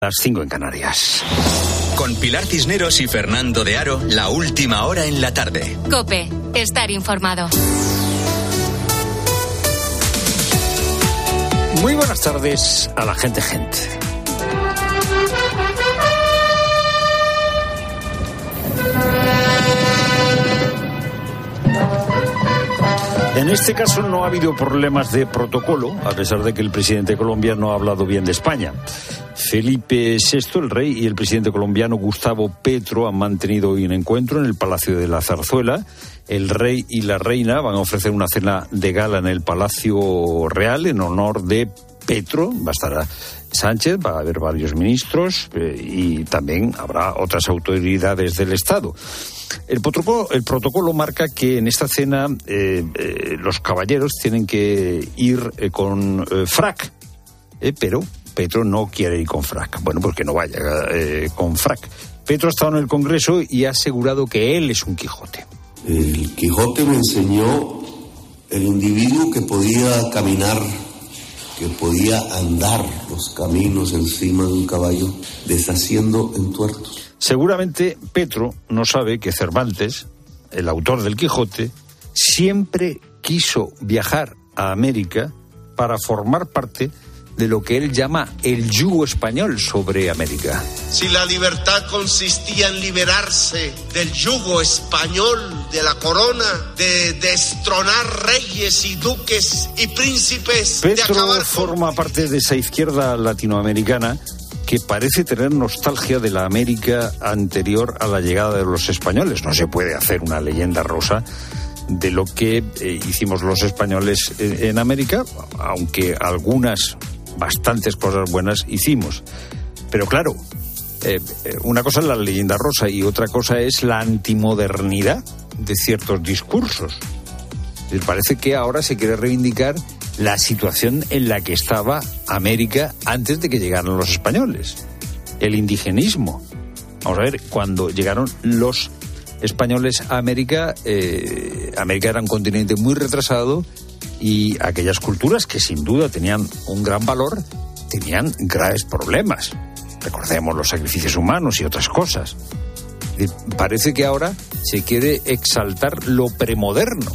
Las 5 en Canarias. Con Pilar Cisneros y Fernando de Aro, la última hora en la tarde. COPE, estar informado. Muy buenas tardes a la gente. En este caso no ha habido problemas de protocolo, a pesar de que el presidente colombiano ha hablado bien de España. Felipe VI, el rey, y el presidente colombiano Gustavo Petro han mantenido hoy un encuentro en el Palacio de la Zarzuela. El rey y la reina van a ofrecer una cena de gala en el Palacio Real en honor de Petro. Va a estar Sánchez, va a haber varios ministros y también habrá otras autoridades del Estado. El protocolo marca que en esta cena los caballeros tienen que ir con frac, pero Petro no quiere ir con frac. Bueno, pues que no vaya con frac. Petro ha estado en el Congreso y ha asegurado que él es un Quijote. El Quijote me enseñó el individuo que podía caminar, que podía andar los caminos encima de un caballo, deshaciendo entuertos. Seguramente Petro no sabe que Cervantes, el autor del Quijote, siempre quiso viajar a América para formar parte de lo que él llama el yugo español sobre América. Si la libertad consistía en liberarse del yugo español, de la corona, de destronar reyes y duques y príncipes, Petro forma parte de esa izquierda latinoamericana que parece tener nostalgia de la América anterior a la llegada de los españoles. No se puede hacer una leyenda rosa de lo que hicimos los españoles en América, aunque bastantes cosas buenas hicimos. Pero claro, una cosa es la leyenda rosa y otra cosa es la antimodernidad de ciertos discursos. Parece que ahora se quiere reivindicar la situación en la que estaba América antes de que llegaran los españoles. El indigenismo. Vamos a ver, cuando llegaron los españoles a América, América era un continente muy retrasado y aquellas culturas que sin duda tenían un gran valor, tenían graves problemas. Recordemos los sacrificios humanos y otras cosas. Parece que ahora se quiere exaltar lo premoderno.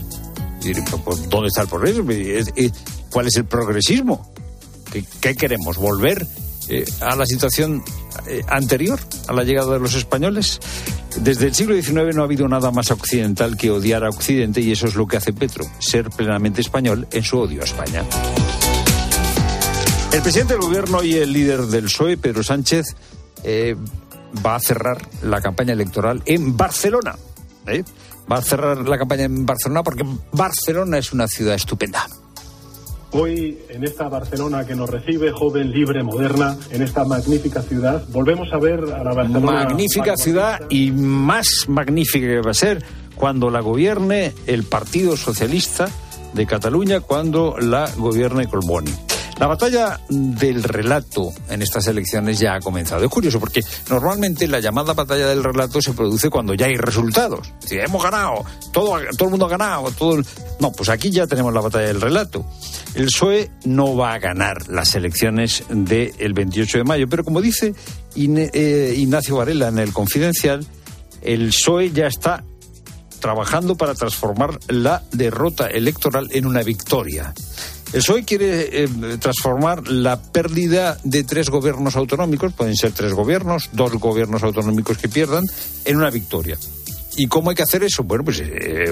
¿Dónde está el progreso? ¿Cuál es el progresismo? ¿Qué queremos? ¿Volver a la situación anterior a la llegada de los españoles? Desde el siglo XIX no ha habido nada más occidental que odiar a Occidente, y eso es lo que hace Petro, ser plenamente español en su odio a España. El presidente del gobierno y el líder del PSOE, Pedro Sánchez, va a cerrar la campaña electoral en Barcelona. Va a cerrar la campaña en Barcelona porque Barcelona es una ciudad estupenda. Hoy, en esta Barcelona que nos recibe, joven, libre, moderna, en esta magnífica ciudad, volvemos a ver a la Barcelona... Magnífica ciudad, y más magnífica que va a ser cuando la gobierne el Partido Socialista de Cataluña, cuando la gobierne Collboni. La batalla del relato en estas elecciones ya ha comenzado. Es curioso porque normalmente la llamada batalla del relato se produce cuando ya hay resultados. Es decir, hemos ganado, todo el mundo ha ganado. No, pues aquí ya tenemos la batalla del relato. El PSOE no va a ganar las elecciones del 28 de mayo, pero como dice Ignacio Varela en El Confidencial, el PSOE ya está trabajando para transformar la derrota electoral en una victoria. El PSOE quiere transformar la pérdida de 3 gobiernos autonómicos, pueden ser 3 gobiernos, 2 gobiernos autonómicos que pierdan, en una victoria. ¿Y cómo hay que hacer eso? Bueno, pues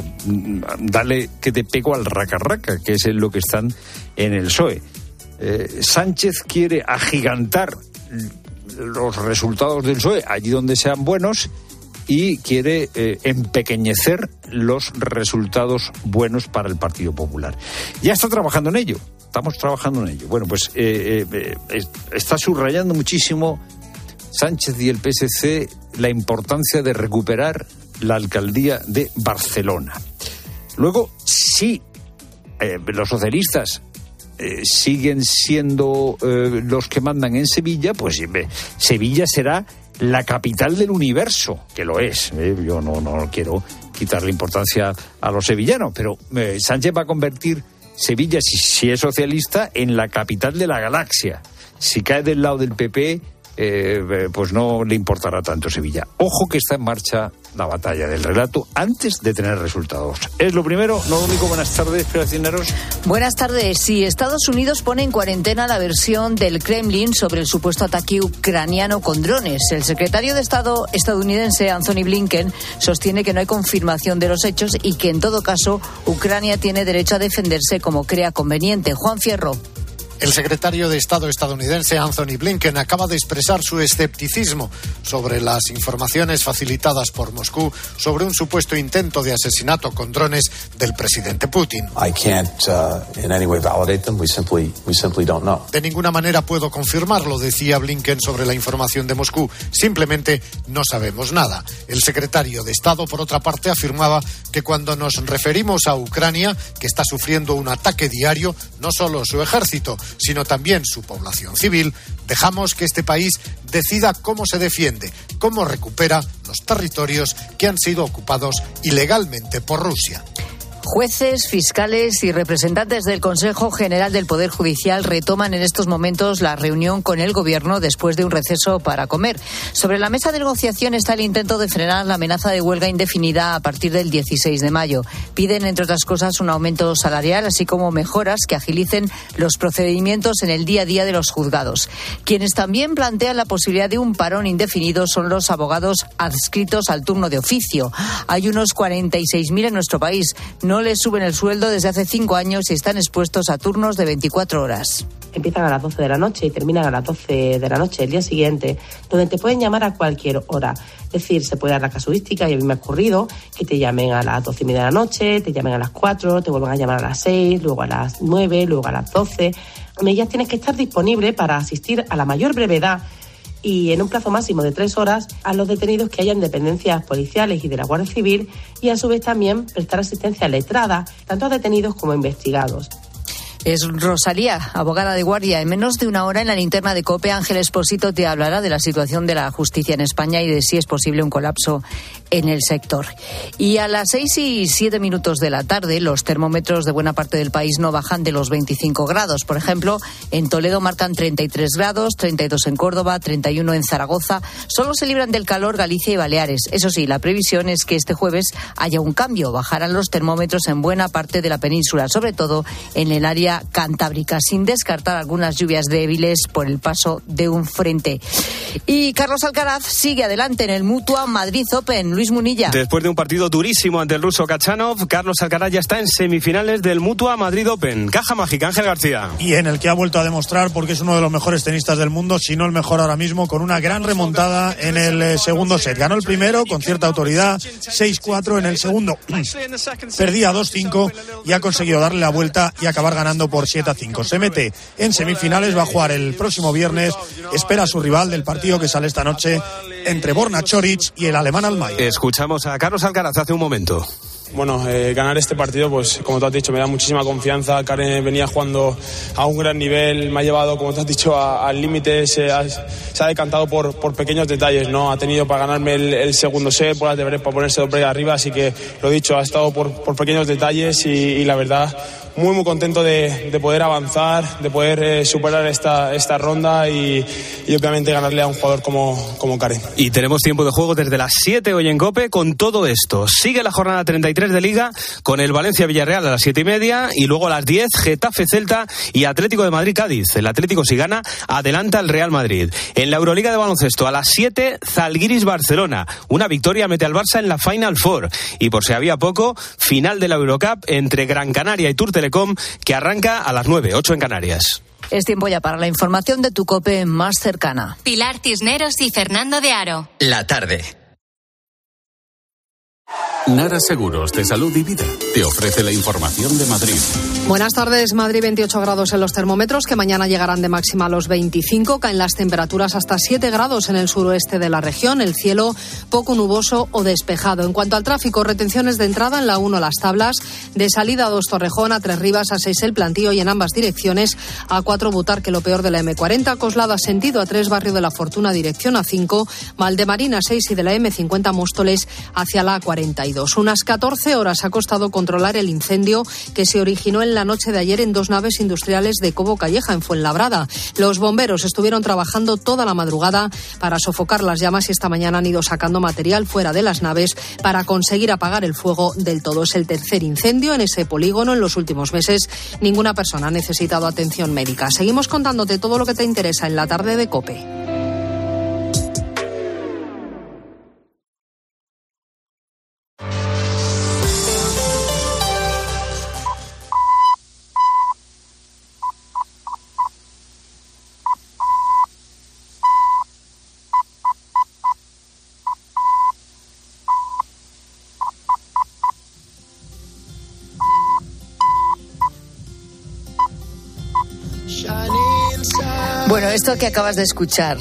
dale que te pego al raca-raca, que es lo que están en el PSOE. Sánchez quiere agigantar los resultados del PSOE allí donde sean buenos y quiere empequeñecer los resultados buenos para el Partido Popular. Ya está trabajando en ello, estamos trabajando en ello. Bueno, pues está subrayando muchísimo Sánchez y el PSC la importancia de recuperar la alcaldía de Barcelona. Luego, si los socialistas siguen siendo los que mandan en Sevilla, pues Sevilla será la capital del universo, que lo es. Yo no quiero quitarle importancia a los sevillanos, pero Sánchez va a convertir Sevilla, si es socialista, en la capital de la galaxia. Si cae del lado del PP, pues no le importará tanto Sevilla. Ojo que está en marcha la batalla del relato antes de tener resultados. Es lo primero, no lo único. Buenas tardes, Pilar Cisneros. Buenas tardes. Sí, Estados Unidos pone en cuarentena la versión del Kremlin sobre el supuesto ataque ucraniano con drones. El secretario de Estado estadounidense, Anthony Blinken, sostiene que no hay confirmación de los hechos y que, en todo caso, Ucrania tiene derecho a defenderse como crea conveniente. Juan Fierro. El secretario de Estado estadounidense Anthony Blinken acaba de expresar su escepticismo sobre las informaciones facilitadas por Moscú sobre un supuesto intento de asesinato con drones del presidente Putin. De ninguna manera puedo confirmarlo, decía Blinken sobre la información de Moscú. Simplemente no sabemos nada. El secretario de Estado, por otra parte, afirmaba que cuando nos referimos a Ucrania, que está sufriendo un ataque diario, no solo su ejército, sino también su población civil, dejamos que este país decida cómo se defiende, cómo recupera los territorios que han sido ocupados ilegalmente por Rusia. Jueces, fiscales y representantes del Consejo General del Poder Judicial retoman en estos momentos la reunión con el Gobierno después de un receso para comer. Sobre la mesa de negociación está el intento de frenar la amenaza de huelga indefinida a partir del 16 de mayo. Piden, entre otras cosas, un aumento salarial, así como mejoras que agilicen los procedimientos en el día a día de los juzgados. Quienes también plantean la posibilidad de un parón indefinido son los abogados adscritos al turno de oficio. Hay unos 46.000 en nuestro país. No les suben el sueldo desde hace 5 años y están expuestos a turnos de 24 horas. Empiezan a las 12 de la noche y terminan a las 12 de la noche el día siguiente, donde te pueden llamar a cualquier hora. Es decir, se puede dar la casuística, y a mí me ha ocurrido que te llamen a las 12:30 de la noche, te llamen a las 4, te vuelvan a llamar a las 6, luego a las 9, luego a las 12. Con ellas tienes que estar disponible para asistir a la mayor brevedad y en un plazo máximo de 3 horas a los detenidos que hayan dependencias policiales y de la Guardia Civil, y a su vez también prestar asistencia letrada tanto a detenidos como a investigados. Es Rosalía, abogada de guardia. En menos de una hora, en la linterna de COPE, Ángel Expósito te hablará de la situación de la justicia en España y de si es posible un colapso en el sector. Y a las 6:07 de la tarde, los termómetros de buena parte del país no bajan de los 25 grados. Por ejemplo, en Toledo marcan 33 grados, 32 en Córdoba, 31 en Zaragoza. Solo se libran del calor Galicia y Baleares. Eso sí, la previsión es que este jueves haya un cambio. Bajarán los termómetros en buena parte de la península, sobre todo en el área cantábrica, sin descartar algunas lluvias débiles por el paso de un frente. Y Carlos Alcaraz sigue adelante en el Mutua Madrid Open. Luis Munilla. Después de un partido durísimo ante el ruso Khachanov, Carlos Alcaraz ya está en semifinales del Mutua Madrid Open. Caja mágica, Ángel García. Y en el que ha vuelto a demostrar porque es uno de los mejores tenistas del mundo, si no el mejor ahora mismo, con una gran remontada en el segundo set. Ganó el primero con cierta autoridad, 6-4 en el segundo. Perdía 2-5 y ha conseguido darle la vuelta y acabar ganando por 7-5. Se mete en semifinales, va a jugar el próximo viernes, espera a su rival del partido que sale esta noche entre Borna Choric y el alemán Almay. Escuchamos a Carlos Alcaraz hace un momento. Bueno, ganar este partido, pues como tú has dicho, me da muchísima confianza. Karen venía jugando a un gran nivel, me ha llevado, como tú has dicho, al límite. Se ha decantado por pequeños detalles, ¿no? Ha tenido para ganarme el segundo set, para ponerse doble arriba, así que lo dicho, ha estado por pequeños detalles y la verdad, muy contento de poder avanzar, de poder superar esta ronda y obviamente ganarle a un jugador como Karen. Y tenemos tiempo de juego desde las 7 hoy en COPE con todo esto. Sigue la jornada 33 de Liga con el Valencia-Villarreal a las 7:30 y luego a las 10 Getafe-Celta y Atlético de Madrid-Cádiz. El Atlético, si gana, adelanta al Real Madrid. En la Euroliga de baloncesto a las 7 Zalgiris-Barcelona. Una victoria mete al Barça en la Final Four. Y por si había poco, final de la Eurocup entre Gran Canaria y Tour Telecom, que arranca a las 9, 8 en Canarias. Es tiempo ya para la información de tu COPE más cercana. Pilar Cisneros y Fernando de Aro. La tarde. Nara Seguros de Salud y Vida te ofrece la información de Madrid. Buenas tardes. Madrid, 28 grados en los termómetros, que mañana llegarán de máxima a los 25. Caen las temperaturas hasta 7 grados en el suroeste de la región. El cielo poco nuboso o despejado. En cuanto al tráfico, retenciones de entrada en la 1 Las Tablas, de salida a 2 Torrejón, a 3 Rivas, a 6 El Plantío y en ambas direcciones a 4 Butarque, lo peor de la M40. Coslada sentido a 3 Barrio de la Fortuna, dirección a 5. Valdemarina 6 y de la M50 Móstoles hacia la A42. detenidos. Unas 14 horas ha costado controlar el incendio que se originó en la noche de ayer en 2 naves industriales de Cobo Calleja, en Fuenlabrada. Los bomberos estuvieron trabajando toda la madrugada para sofocar las llamas y esta mañana han ido sacando material fuera de las naves para conseguir apagar el fuego del todo. Es el tercer incendio en ese polígono en los últimos meses. Ninguna persona ha necesitado atención médica. Seguimos contándote todo lo que te interesa en la tarde de COPE. Bueno, esto que acabas de escuchar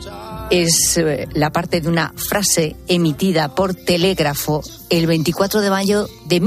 es la parte de una frase emitida por telégrafo el 24 de mayo de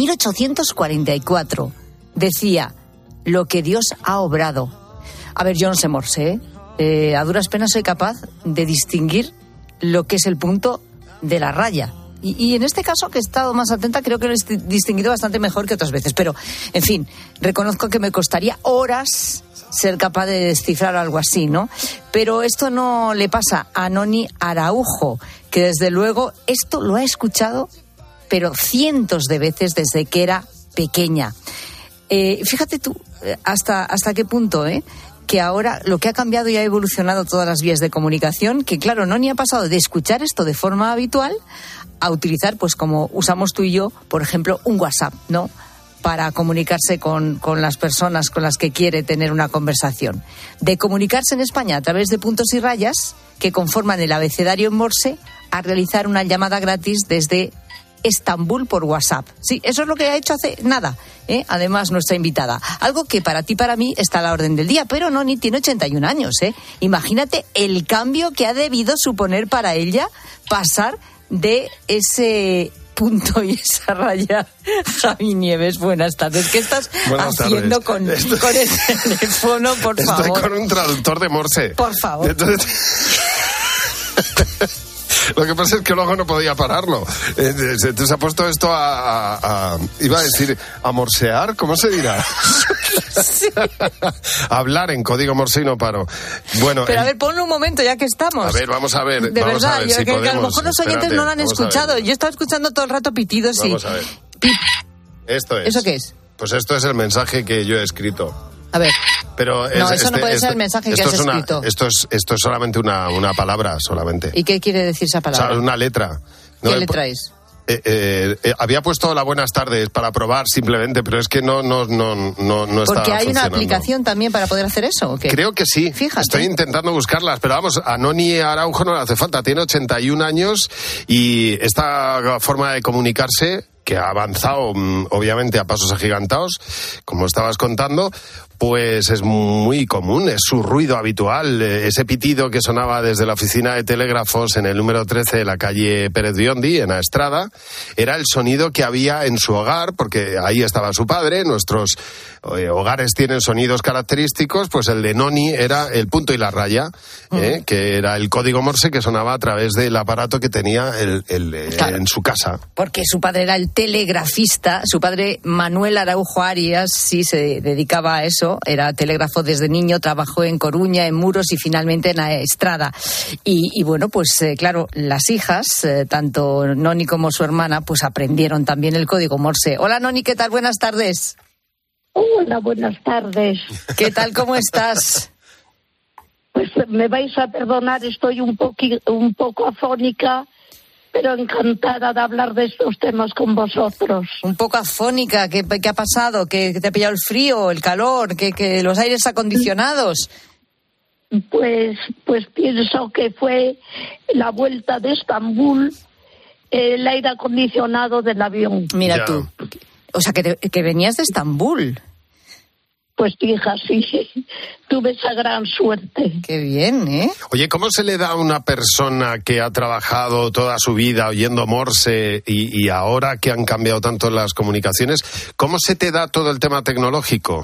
1844. Decía, lo que Dios ha obrado. A ver, yo no sé Morse, a duras penas soy capaz de distinguir lo que es el punto de la raya. Y en este caso, que he estado más atenta, creo que lo he distinguido bastante mejor que otras veces. Pero, en fin, reconozco que me costaría horas ser capaz de descifrar algo así, ¿no? Pero esto no le pasa a Noni Araujo, que desde luego esto lo ha escuchado, pero cientos de veces desde que era pequeña. Fíjate tú hasta qué punto, que ahora lo que ha cambiado y ha evolucionado todas las vías de comunicación, que claro, Noni ha pasado de escuchar esto de forma habitual a utilizar, pues como usamos tú y yo, por ejemplo, un WhatsApp, ¿no?, para comunicarse con las personas con las que quiere tener una conversación. De comunicarse en España a través de puntos y rayas que conforman el abecedario en Morse, a realizar una llamada gratis desde Estambul por WhatsApp. Sí, eso es lo que ha hecho hace nada, además nuestra invitada. Algo que para ti, para mí, está a la orden del día, pero Noni tiene 81 años, Imagínate el cambio que ha debido suponer para ella pasar de ese punto y esa raya. Javi Nieves, buenas tardes. ¿Qué estás haciendo con el teléfono, por favor? Estoy con un traductor de Morse. Por favor. Entonces... Lo que pasa es que luego no podía pararlo. Entonces se ha puesto esto iba a decir, a morsear, ¿cómo se dirá? Sí. Hablar en código Morse y no paro. Bueno, pero a ver, ponlo un momento ya que estamos. A ver, vamos a ver. De vamos verdad, a ver yo si creo podemos. Que a lo mejor los oyentes no lo han escuchado. Yo he estado escuchando todo el rato pitidos. Vamos a ver. Esto es. ¿Eso qué es? Pues esto es el mensaje que yo he escrito. A ver. Pero no, eso no puede ser el mensaje que has escrito. Esto es solamente una palabra, solamente. ¿Y qué quiere decir esa palabra? O sea, una letra. ¿Qué letra es? Había puesto la buenas tardes para probar simplemente, pero es que no está funcionando. Porque hay una aplicación también para poder hacer eso, ¿o qué? Creo que sí. Fíjate. Estoy intentando buscarlas, pero vamos, a Noni Araujo no le hace falta. Tiene 81 años y esta forma de comunicarse, que ha avanzado obviamente a pasos agigantados, como estabas contando, pues es muy común, es su ruido habitual, ese pitido que sonaba desde la oficina de telégrafos en el número 13 de la calle Pérez Biondi, en Aestrada, era el sonido que había en su hogar, porque ahí estaba su padre. Nuestros hogares tienen sonidos característicos, pues el de Noni era el punto y la raya, que era el código Morse que sonaba a través del aparato que tenía claro, en su casa. Porque su padre era el telegrafista, su padre Manuel Araujo Arias sí se dedicaba a eso, era telégrafo desde niño, trabajó en Coruña, en Muros y finalmente en Aestrada. Y bueno, pues claro, las hijas, tanto Noni como su hermana, pues aprendieron también el código Morse. Hola Noni, ¿qué tal? Buenas tardes. Hola, buenas tardes. ¿Qué tal? ¿Cómo estás? Pues me vais a perdonar, estoy un poco afónica, pero encantada de hablar de estos temas con vosotros. Un poco afónica, ¿qué ha pasado? ¿Que te ha pillado el frío, el calor, que los aires acondicionados? Pues pienso que fue la vuelta de Estambul, el aire acondicionado del avión. Mira ya. Tú, o sea, que venías de Estambul. Pues hija, sí, tuve esa gran suerte. Qué bien, ¿eh? Oye, ¿cómo se le da a una persona que ha trabajado toda su vida oyendo Morse y ahora que han cambiado tanto las comunicaciones, cómo se te da todo el tema tecnológico?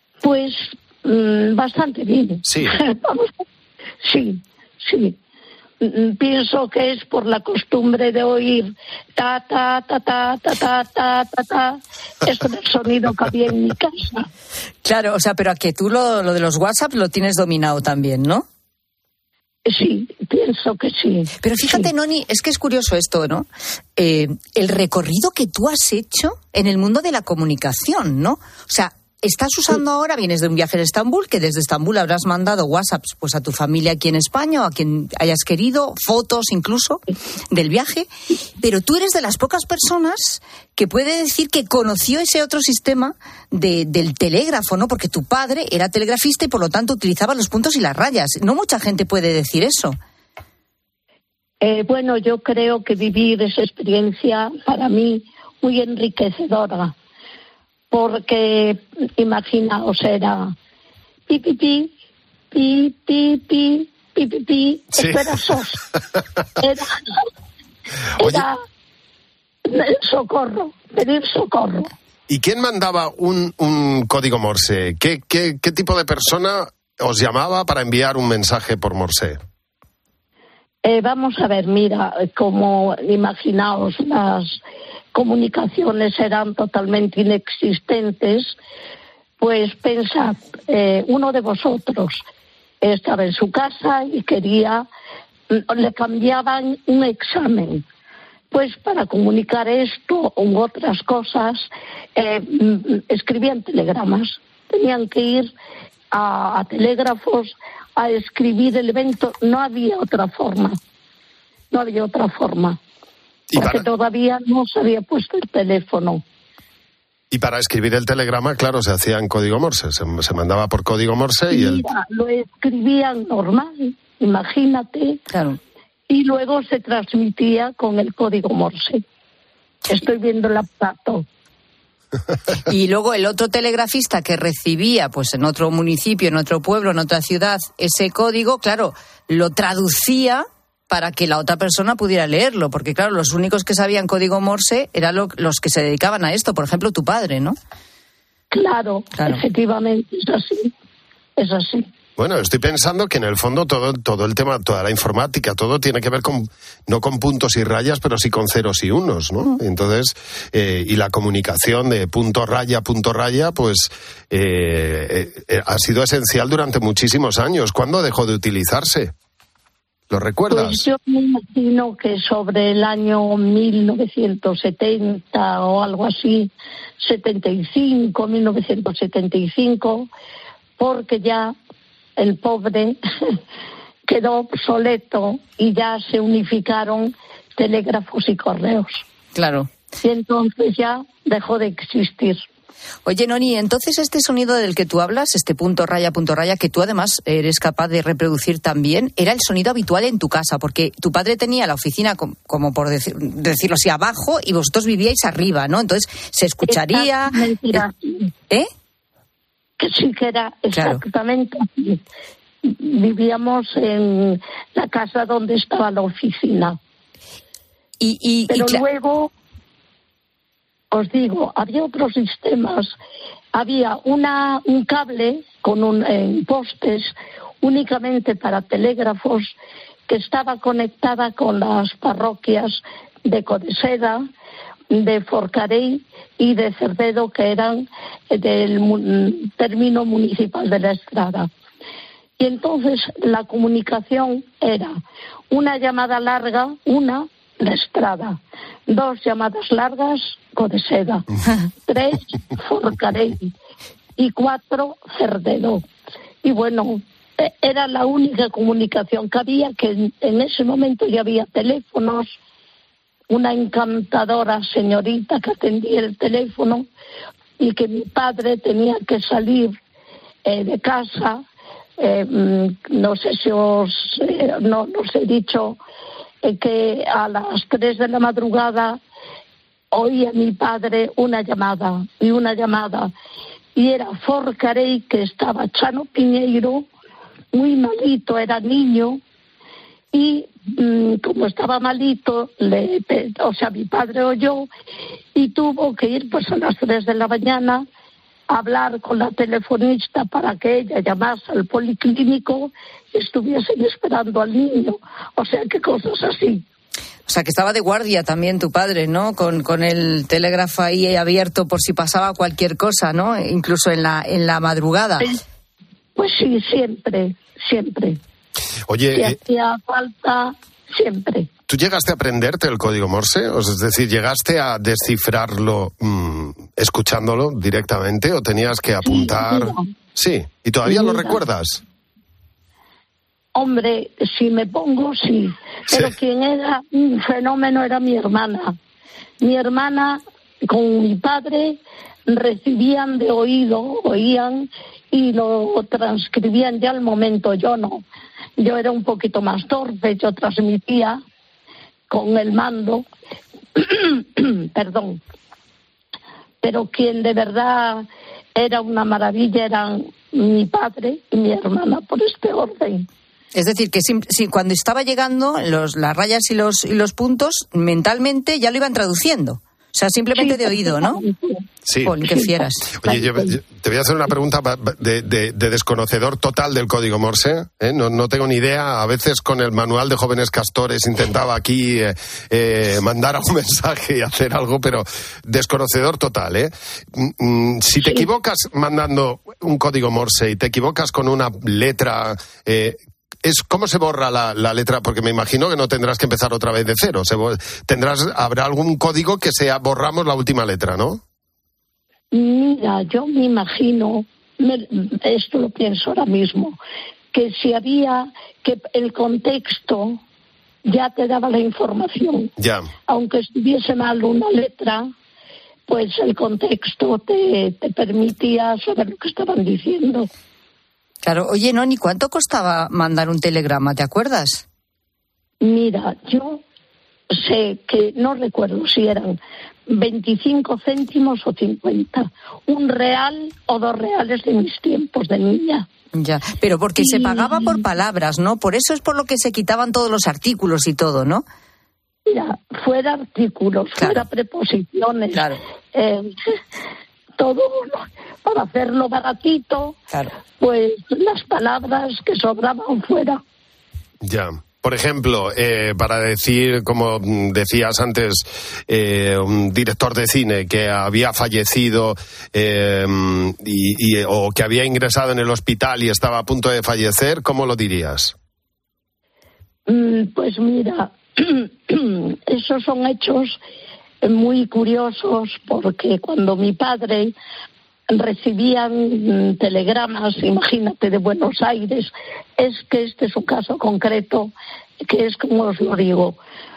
Pues bastante bien. Sí. Sí. pienso que es por la costumbre de oír ta, ta, ta, ta, ta, ta, ta, ta, ta. Este es el sonido que había en mi casa. Claro, o sea, pero a que tú lo de los WhatsApp lo tienes dominado también, ¿no? Sí, pienso que sí. Pero fíjate, sí. Noni, es que es curioso esto, ¿no? El recorrido que tú has hecho en el mundo de la comunicación, ¿no? O sea, estás usando ahora, vienes de un viaje a Estambul, que desde Estambul habrás mandado WhatsApps pues a tu familia aquí en España o a quien hayas querido, fotos incluso del viaje, pero tú eres de las pocas personas que puede decir que conoció ese otro sistema del telégrafo, ¿no? Porque tu padre era telegrafista y por lo tanto utilizaba los puntos y las rayas. No mucha gente puede decir eso. Bueno, yo creo que vivir esa experiencia para mí muy enriquecedora. Porque, imaginaos, era pi, pi, pi, pi, pi, pi, pi, pi, pi. Sí. Esto era sos. Era socorro, pedir socorro. ¿Y quién mandaba un código Morse? ¿Qué tipo de persona os llamaba para enviar un mensaje por Morse? Vamos a ver, mira, como imaginaos, las comunicaciones eran totalmente inexistentes, pues pensad, uno de vosotros estaba en su casa y le cambiaban un examen. Pues para comunicar esto u otras cosas, escribían telegramas. Tenían que ir a telégrafos a escribir el evento. No había otra forma. Porque todavía no se había puesto el teléfono. Y para escribir el telegrama, claro, se hacía en código Morse. Se mandaba por código Morse y Mira, lo escribían normal, imagínate. Claro. Y luego se transmitía con el código Morse. Estoy viendo el aparato. Y luego el otro telegrafista que recibía, pues en otro municipio, en otro pueblo, en otra ciudad, ese código, claro, lo traducía para que la otra persona pudiera leerlo, porque claro, los únicos que sabían código Morse eran los que se dedicaban a esto, por ejemplo, tu padre, ¿no? Claro. Efectivamente, es así. Bueno, estoy pensando que en el fondo todo el tema, toda la informática, todo tiene que ver no con puntos y rayas, pero sí con ceros y unos, ¿no? Entonces, y la comunicación de punto raya, pues ha sido esencial durante muchísimos años. ¿Cuándo dejó de utilizarse? ¿Lo recuerdas? Pues yo me imagino que sobre el año 1970 o algo así, 1975, porque ya el pobre quedó obsoleto y ya se unificaron telégrafos y correos. Claro. Y entonces ya dejó de existir. Oye, Noni, entonces este sonido del que tú hablas, este punto raya, que tú además eres capaz de reproducir también, era el sonido habitual en tu casa, porque tu padre tenía la oficina, como por decirlo así, abajo, y vosotros vivíais arriba, ¿no? Entonces se escucharía... Que sí que era exactamente así. Vivíamos en la casa donde estaba la oficina. Pero luego... Os digo, había otros sistemas. Había un cable con postes únicamente para telégrafos que estaba conectada con las parroquias de Codeseda, de Forcarey y de Cervedo, que eran del término municipal de la Estrada. Y entonces la comunicación era una llamada larga, la Estrada, 2 llamadas largas, Codeseda, 3, Forcarey y 4, Cervedo. Y bueno, era la única comunicación que había, que en ese momento ya había teléfonos, una encantadora señorita que atendía el teléfono y que mi padre tenía que salir de casa, no sé si os he dicho que a las 3 de la madrugada oía mi padre una llamada, y era Forcarey, que estaba Chano Piñeiro, muy malito, era niño, y como estaba malito, mi padre oyó y tuvo que ir pues a las 3 de la mañana hablar con la telefonista para que ella llamase al policlínico y estuviesen esperando al niño. O sea, que cosas así. O sea, que estaba de guardia también tu padre, ¿no? Con el telégrafo ahí abierto por si pasaba cualquier cosa, ¿no? Incluso en la madrugada. Pues sí, siempre. Oye, si hacía falta, siempre. ¿Tú llegaste a aprenderte el código Morse? Es decir, ¿llegaste a descifrarlo escuchándolo directamente o tenías que apuntar? Sí, ¿y todavía lo recuerdas? Hombre, si me pongo, sí. Pero quien era un fenómeno era mi hermana. Mi hermana con mi padre recibían de oído, oían y lo transcribían ya al momento. Yo no. Yo era un poquito más torpe, yo transmitía con el mando. Perdón. Pero quien de verdad era una maravilla eran mi padre y mi hermana, por este orden. Es decir, que cuando estaba llegando las rayas y los puntos, mentalmente ya lo iban traduciendo. O sea, simplemente de oído, ¿no? Sí. Qué fieras. Oye, yo te voy a hacer una pregunta de desconocedor total del código Morse. No tengo ni idea. A veces con el manual de jóvenes castores intentaba aquí mandar un mensaje y hacer algo, pero desconocedor total, Si te equivocas mandando un código Morse y te equivocas con una letra... ¿Cómo se borra la letra? Porque me imagino que no tendrás que empezar otra vez de cero. Habrá algún código que borramos la última letra, ¿no? Mira, yo me imagino, esto lo pienso ahora mismo, que si había, que el contexto ya te daba la información. Ya. Aunque estuviese mal una letra, pues el contexto te permitía saber lo que estaban diciendo. Claro. Oye, Noni, ¿cuánto costaba mandar un telegrama? ¿Te acuerdas? Mira, yo sé que no recuerdo si eran 25 céntimos o 50. Un real o 2 reales de mis tiempos de niña. Ya, pero porque se pagaba por palabras, ¿no? Por eso es por lo que se quitaban todos los artículos y todo, ¿no? Mira, fuera artículos, fuera preposiciones. Claro. Todo para hacerlo baratito, pues las palabras que sobraban fuera. Ya. Por ejemplo, para decir, como decías antes, un director de cine que había fallecido o que había ingresado en el hospital y estaba a punto de fallecer, ¿cómo lo dirías? Pues mira, esos son hechos muy curiosos, porque cuando mi padre recibían telegramas, imagínate, de Buenos Aires, es que este es un caso concreto, que es como os lo digo.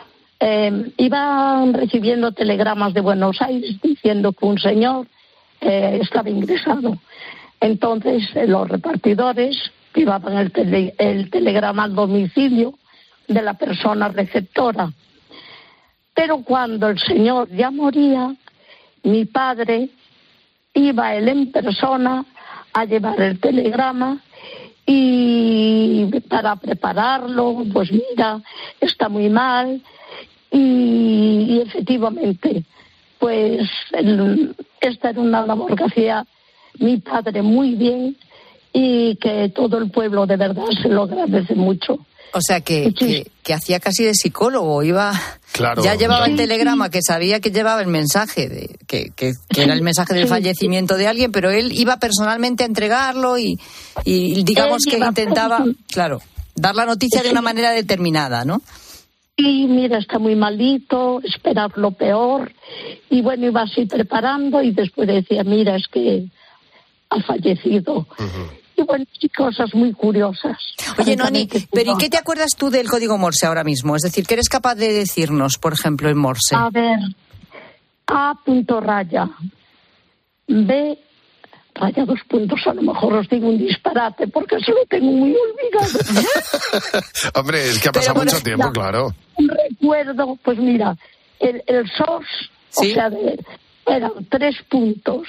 Iban recibiendo telegramas de Buenos Aires diciendo que un señor estaba ingresado. Entonces los repartidores llevaban el telegrama al domicilio de la persona receptora. Pero cuando el señor ya moría, mi padre iba él en persona a llevar el telegrama y para prepararlo, pues mira, está muy mal. Y efectivamente, pues esta era una labor que hacía mi padre muy bien y que todo el pueblo de verdad se lo agradece mucho. O sea, que hacía casi de psicólogo, ya llevaba el telegrama, que sabía que llevaba el mensaje, que era el mensaje del fallecimiento de alguien, pero él iba personalmente a entregarlo y digamos que intentaba, dar la noticia de una manera determinada, ¿no? Y mira, está muy malito, esperar lo peor, y bueno, iba así preparando y después decía, mira, es que ha fallecido. Y bueno, y cosas muy curiosas. Oye, Noni, pero ¿y qué te acuerdas tú del código Morse ahora mismo? Es decir, ¿qué eres capaz de decirnos, por ejemplo, en Morse? A ver, A punto raya, B raya 2 puntos, a lo mejor os digo un disparate porque eso lo tengo muy olvidado. Hombre, es que ha pasado mucho tiempo, claro. Recuerdo, pues mira, el SOS, ¿sí? O sea, eran 3 puntos.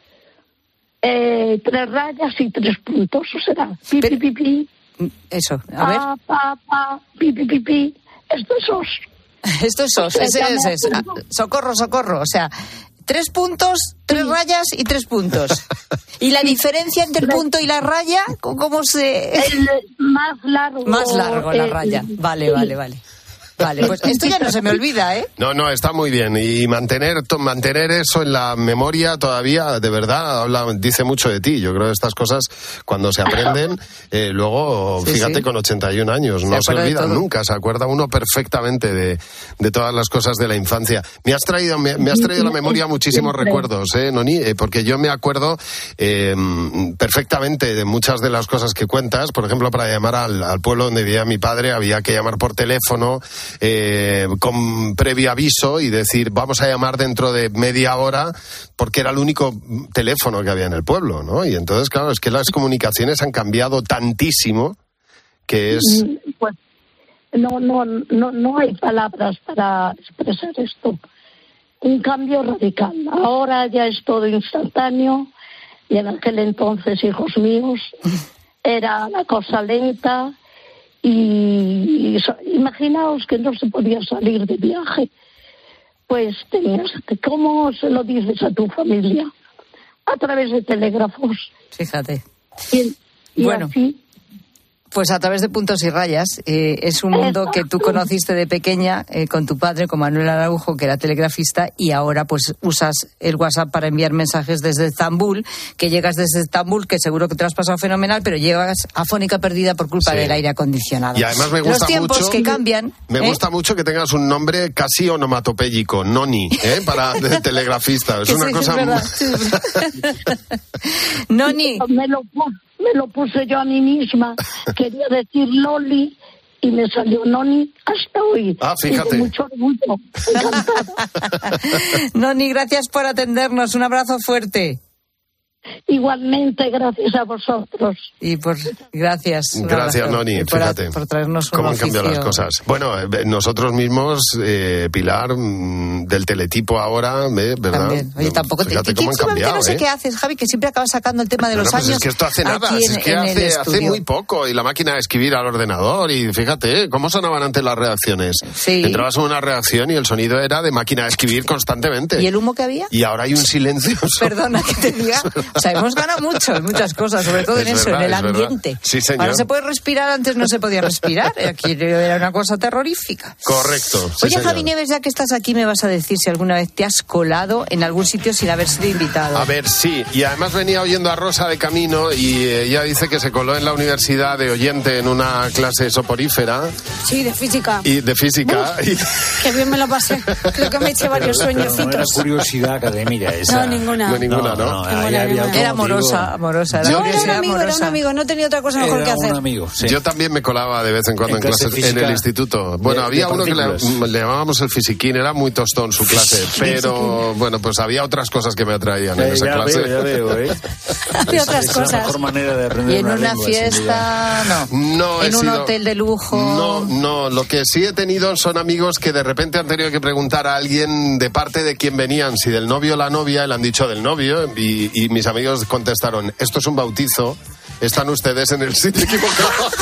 3 rayas y 3 puntos, o será pi, pi, pi, pi. Eso, a ver. Pa, pi, pi, pi, pi. Esto es SOS. Esto es SOS, ese es. Socorro, socorro. O sea, 3 puntos, 3 rayas y 3 puntos. ¿Y la diferencia entre el punto y la raya? ¿Cómo se...? El más largo. Más largo la raya. Vale. Vale, pues esto ya no se me olvida, ¿eh? No, está muy bien. Y mantener eso en la memoria todavía, de verdad, dice mucho de ti. Yo creo que estas cosas, cuando se aprenden, luego, fíjate, con 81 años, no se olvidan nunca. Se acuerda uno perfectamente de todas las cosas de la infancia. Me has traído a la memoria muchísimos recuerdos, Noni, porque yo me acuerdo perfectamente de muchas de las cosas que cuentas. Por ejemplo, para llamar al pueblo donde vivía mi padre, había que llamar por teléfono, con previo aviso, y decir vamos a llamar dentro de media hora, porque era el único teléfono que había en el pueblo, ¿no? Y entonces, claro, es que las comunicaciones han cambiado tantísimo que es... Pues no hay palabras para expresar esto. Un cambio radical. Ahora ya es todo instantáneo, y en aquel entonces, hijos míos, era la cosa lenta. Y imaginaos que no se podía salir de viaje, pues tenías que, ¿cómo se lo dices a tu familia? A través de telégrafos. Fíjate. Y bueno, así, pues a través de puntos y rayas. Es un mundo que tú conociste de pequeña con tu padre, con Manuel Araujo, que era telegrafista, y ahora pues usas el WhatsApp para enviar mensajes desde Estambul, que llegas desde Estambul, que seguro que te lo has pasado fenomenal, pero llegas afónica perdida por culpa del aire acondicionado. Y además me gusta los tiempos mucho, que cambian. Me gusta mucho que tengas un nombre casi onomatopéyico, Noni, de telegrafista. Es una cosa... Noni. Me lo puse yo a mí misma. Quería decir Loli y me salió Noni hasta hoy. Fíjate. Y con mucho orgullo. Noni, gracias por atendernos. Un abrazo fuerte. Igualmente, gracias a vosotros. Y gracias. Gracias, Noni, fíjate. Por traernos un cómo han oficio. cambiado las cosas. Bueno, nosotros mismos, Pilar, del teletipo ahora, ¿verdad? También. Oye, tampoco fíjate cómo han cambiado, no sé qué haces, Javi, que siempre acabas sacando el tema de los años. Pues es que esto hace nada, es que hace muy poco, y la máquina de escribir al ordenador, y fíjate, ¿cómo sonaban antes las reacciones? Sí. Entrabas en una reacción y el sonido era de máquina de escribir constantemente. ¿Y el humo que había? Y ahora hay un silencio. Perdona que te diga. O sea, hemos ganado mucho en muchas cosas, sobre todo en eso, en el ambiente. Sí, señor. Ahora se puede respirar, antes no se podía respirar. Aquí era una cosa terrorífica. Correcto. Sí, oye, señor. Javi Nieves, ya que estás aquí, me vas a decir si alguna vez te has colado en algún sitio sin haber sido invitado. A ver, sí. Y además venía oyendo a Rosa de camino, y ella dice que se coló en la universidad de oyente en una clase soporífera. Sí, de física. Y de física. Qué bien me lo pasé. Creo que me eché varios sueñecitos. No era curiosidad académica esa. No, ninguna. ¿no? Era amorosa. No, era un amigo, no tenía otra cosa mejor que hacer. Un amigo, sí. Yo también me colaba de vez en cuando en clases en el instituto. Bueno, había uno que le llamábamos el fisiquín, era muy tostón su clase, pero bueno, pues había otras cosas que me atraían en esa clase. Ya veo, Había otras cosas. Es la mejor manera de aprender. Y en una fiesta, no. En un hotel de lujo. No. Lo que sí he tenido son amigos que de repente han tenido que preguntar a alguien de parte de quién venían, si del novio o la novia, le han dicho del novio, y mis amigos contestaron, esto es un bautizo, están ustedes en el sitio equivocado.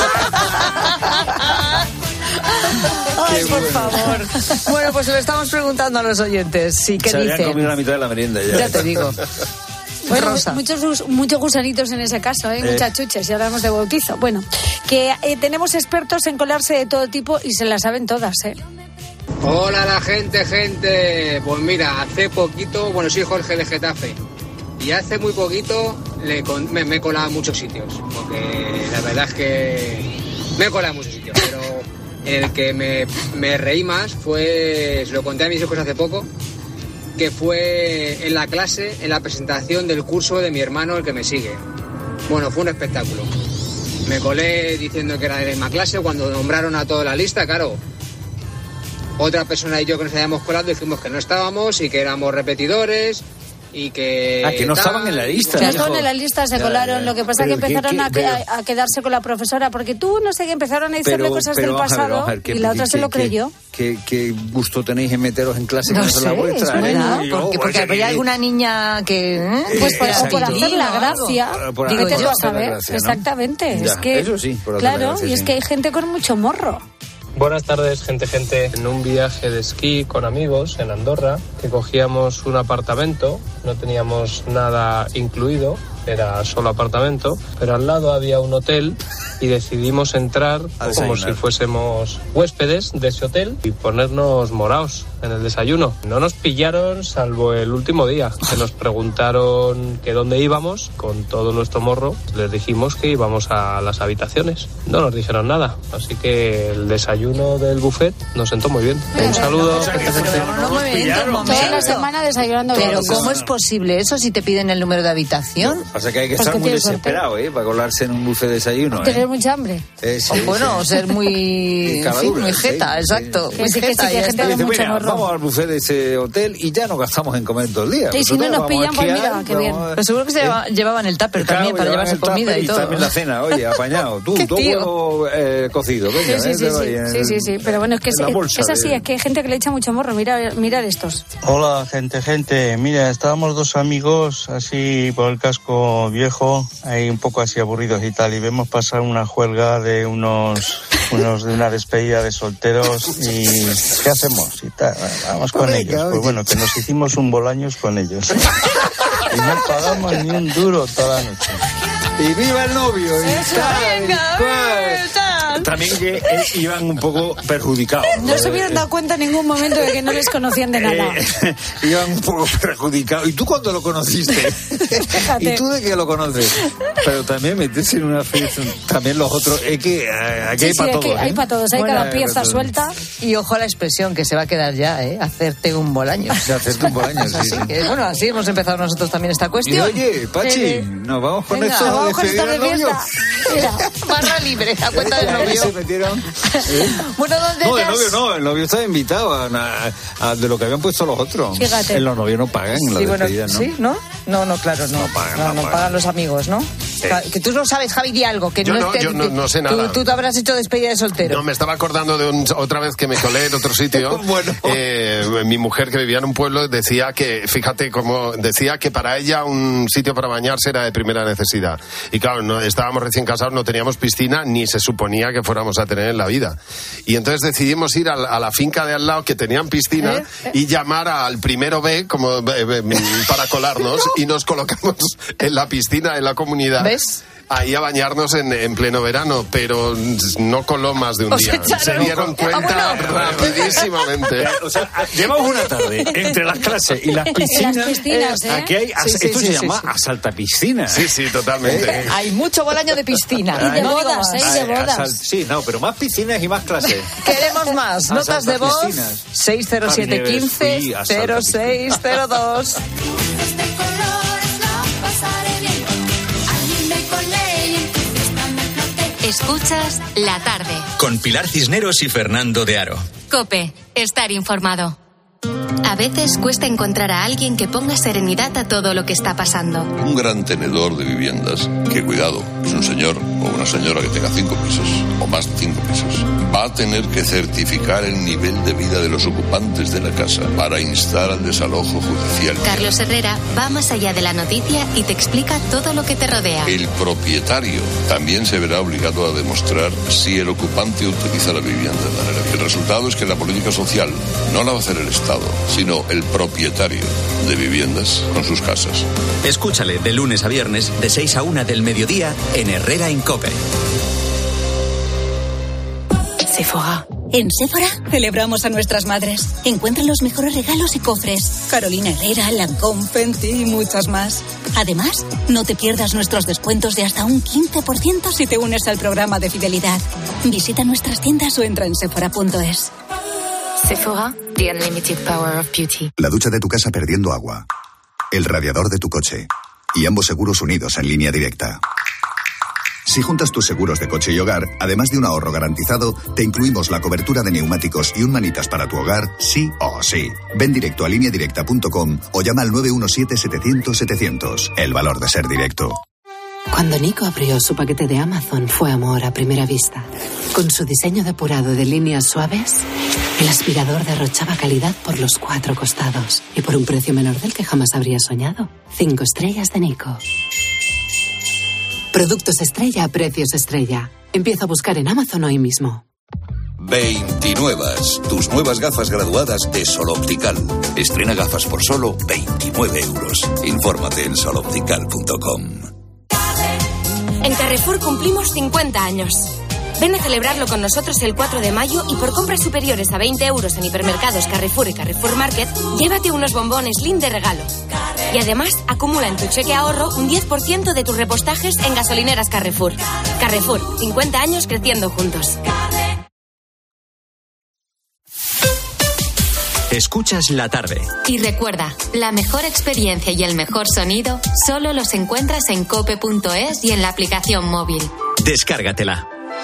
Ay, por favor. Bueno, pues se lo estamos preguntando a los oyentes. Sí, ¿qué dicen? Se habían comido la mitad de la merienda ya. Ya te digo. Bueno, muchos gusanitos en ese caso, muchas chuches, si hablamos de bautizo. Bueno, que tenemos expertos en colarse de todo tipo y se las saben todas, Hola la gente. Pues mira, hace poquito, soy Jorge de Getafe, y hace muy poquito me he colado a muchos sitios, porque la verdad es que me he colado a muchos sitios, pero el que me reí más fue, se lo conté a mis hijos hace poco, que fue en la clase, en la presentación del curso de mi hermano, el que me sigue. Bueno, fue un espectáculo. Me colé diciendo que era de la misma clase, cuando nombraron a toda la lista, claro. Otra persona y yo que nos habíamos colado dijimos que no estábamos y que éramos repetidores y que... que no estaban en la lista. No estaban en la lista, se colaron. Lo que pasa es que empezaron a quedarse con la profesora, porque tú, no sé, que empezaron a decirle cosas del pasado y la otra se lo creyó. ¿Qué gusto tenéis en meteros en clase que no es la vuestra? Porque había alguna niña que... Pues por hacer la gracia. Digo, te lo a saber. Exactamente. Es que, eso sí, claro, y es que hay gente con mucho morro. Buenas tardes, gente. En un viaje de esquí con amigos en Andorra, que cogíamos un apartamento, no teníamos nada incluido, era solo apartamento, pero al lado había un hotel y decidimos entrar como si fuésemos huéspedes de ese hotel y ponernos moraos en el desayuno. No nos pillaron salvo el último día, que nos preguntaron que dónde íbamos. Con todo nuestro morro les dijimos que íbamos a las habitaciones. No nos dijeron nada, así que el desayuno del buffet nos sentó muy bien. Un saludo. Toda la semana desayunando. Pero ¿cómo es posible eso si te piden el número de habitación? Pasa que hay que estar muy desesperado, para colarse en un buffet de desayuno. Tener mucha hambre. O ser muy jeta, exacto. Vamos al buffet de ese hotel y ya nos gastamos en comer todo el día. Y si no nos pillan, pues mira, qué bien. Pero seguro que se llevaban el tupper también para llevarse comida y todo. Y también la cena, oye, apañado. Tú huevo cocido. Venga, sí. Pero bueno, es que es así, es que hay gente que le echa mucho morro. Mirar estos. Hola, gente. Mira, estábamos dos amigos así por el casco viejo, ahí un poco así aburridos y tal, y vemos pasar una juelga de unos de una despedida de solteros y ¿qué hacemos? Y tal, vamos con ellos. Pues bueno, que nos hicimos un bolaños con ellos. Y no pagamos ni un duro toda la noche. Y viva el novio. También que iban un poco perjudicados. No se hubieran dado cuenta en ningún momento de que no les conocían de nada. Iban un poco perjudicados. ¿Y tú cuándo lo conociste? Fíjate. ¿Y tú de qué lo conoces? Pero también meterse en una fiesta, también los otros, es que aquí hay para todos. Hay para todos, hay cada pieza suelta. Y ojo a la expresión que se va a quedar ya, hacerte un bolaño. Hacerte un bolaño, sí. Así que, bueno, así hemos empezado nosotros también esta cuestión. Y oye, Pachi, nos vamos con esto a despedir al novio. Mira, barra libre, a cuenta del novio. Se metieron. Bueno, ¿dónde no, el novio estaba invitado a de lo que habían puesto los otros. Fíjate. Los novios no pagan en la despedida, ¿no? ¿Sí? ¿No? No, claro, no. No pagan los amigos, ¿no? Que tú no sabes, Javi, di algo. Que yo no sé nada. Tú te habrás hecho despedida de soltero. No, me estaba acordando de otra vez que me colé en otro sitio. Bueno. Mi mujer, que vivía en un pueblo, decía que, fíjate cómo decía que para ella un sitio para bañarse era de primera necesidad. Y claro, estábamos recién casados, no teníamos piscina, ni se suponía que fuéramos a tener en la vida. Y entonces decidimos ir a la finca de al lado, que tenían piscina, y llamar al primero B como para colarnos, y nos colocamos en la piscina de la comunidad. ¿Ves? Ahí a bañarnos en pleno verano, pero no coló más de un día. Se dieron cuenta rapidísimamente. O sea, llevamos una tarde entre las clases y las piscinas. Aquí hay, esto se llama asaltapiscina. Sí, totalmente. Hay mucho bolaño de piscina. Y de bodas, de bodas. Sí, no, pero más piscinas y más clases. Queremos más. Notas de voz 60715-0602. Escuchas La Tarde. Con Pilar Cisneros y Fernando de Aro. COPE. Estar informado. A veces cuesta encontrar a alguien que ponga serenidad a todo lo que está pasando. Un gran tenedor de viviendas, que cuidado, es un señor o una señora que tenga 5 pisos o más de 5 pisos, va a tener que certificar el nivel de vida de los ocupantes de la casa para instar al desalojo judicial. Carlos Herrera va más allá de la noticia y te explica todo lo que te rodea. El propietario también se verá obligado a demostrar si el ocupante utiliza la vivienda de manera que el resultado es que la política social no la va a hacer el Estado, sino el propietario de viviendas con sus casas. Escúchale de lunes a viernes de 6 a 1 del mediodía en Herrera en COPE. Sephora. En Sephora celebramos a nuestras madres. Encuentra los mejores regalos y cofres. Carolina Herrera, Lancôme, Fenty y muchas más. Además, no te pierdas nuestros descuentos de hasta un 15% si te unes al programa de fidelidad. Visita nuestras tiendas o entra en sephora.es. Sephora, the unlimited power of beauty. La ducha de tu casa perdiendo agua. El radiador de tu coche. Y ambos seguros unidos en línea directa. Si juntas tus seguros de coche y hogar, además de un ahorro garantizado, te incluimos la cobertura de neumáticos y un manitas para tu hogar, sí o sí. Ven directo a lineadirecta.com o llama al 917-700-700. El valor de ser directo. Cuando Nico abrió su paquete de Amazon, fue amor a primera vista. Con su diseño depurado de líneas suaves, el aspirador derrochaba calidad por los 4 costados y por un precio menor del que jamás habría soñado. 5 estrellas de Nico. Productos estrella a precios estrella. Empieza a buscar en Amazon hoy mismo. 29. Tus nuevas gafas graduadas de Sol Optical. Estrena gafas por solo 29 euros. Infórmate en soloptical.com. En Carrefour cumplimos 50 años. Ven a celebrarlo con nosotros el 4 de mayo y por compras superiores a 20 euros en hipermercados Carrefour y Carrefour Market, llévate unos bombones Lindt de regalo. Y además, acumula en tu cheque ahorro un 10% de tus repostajes en gasolineras Carrefour. Carrefour, 50 años creciendo juntos. Escuchas La Tarde. Y recuerda, la mejor experiencia y el mejor sonido solo los encuentras en cope.es y en la aplicación móvil. Descárgatela.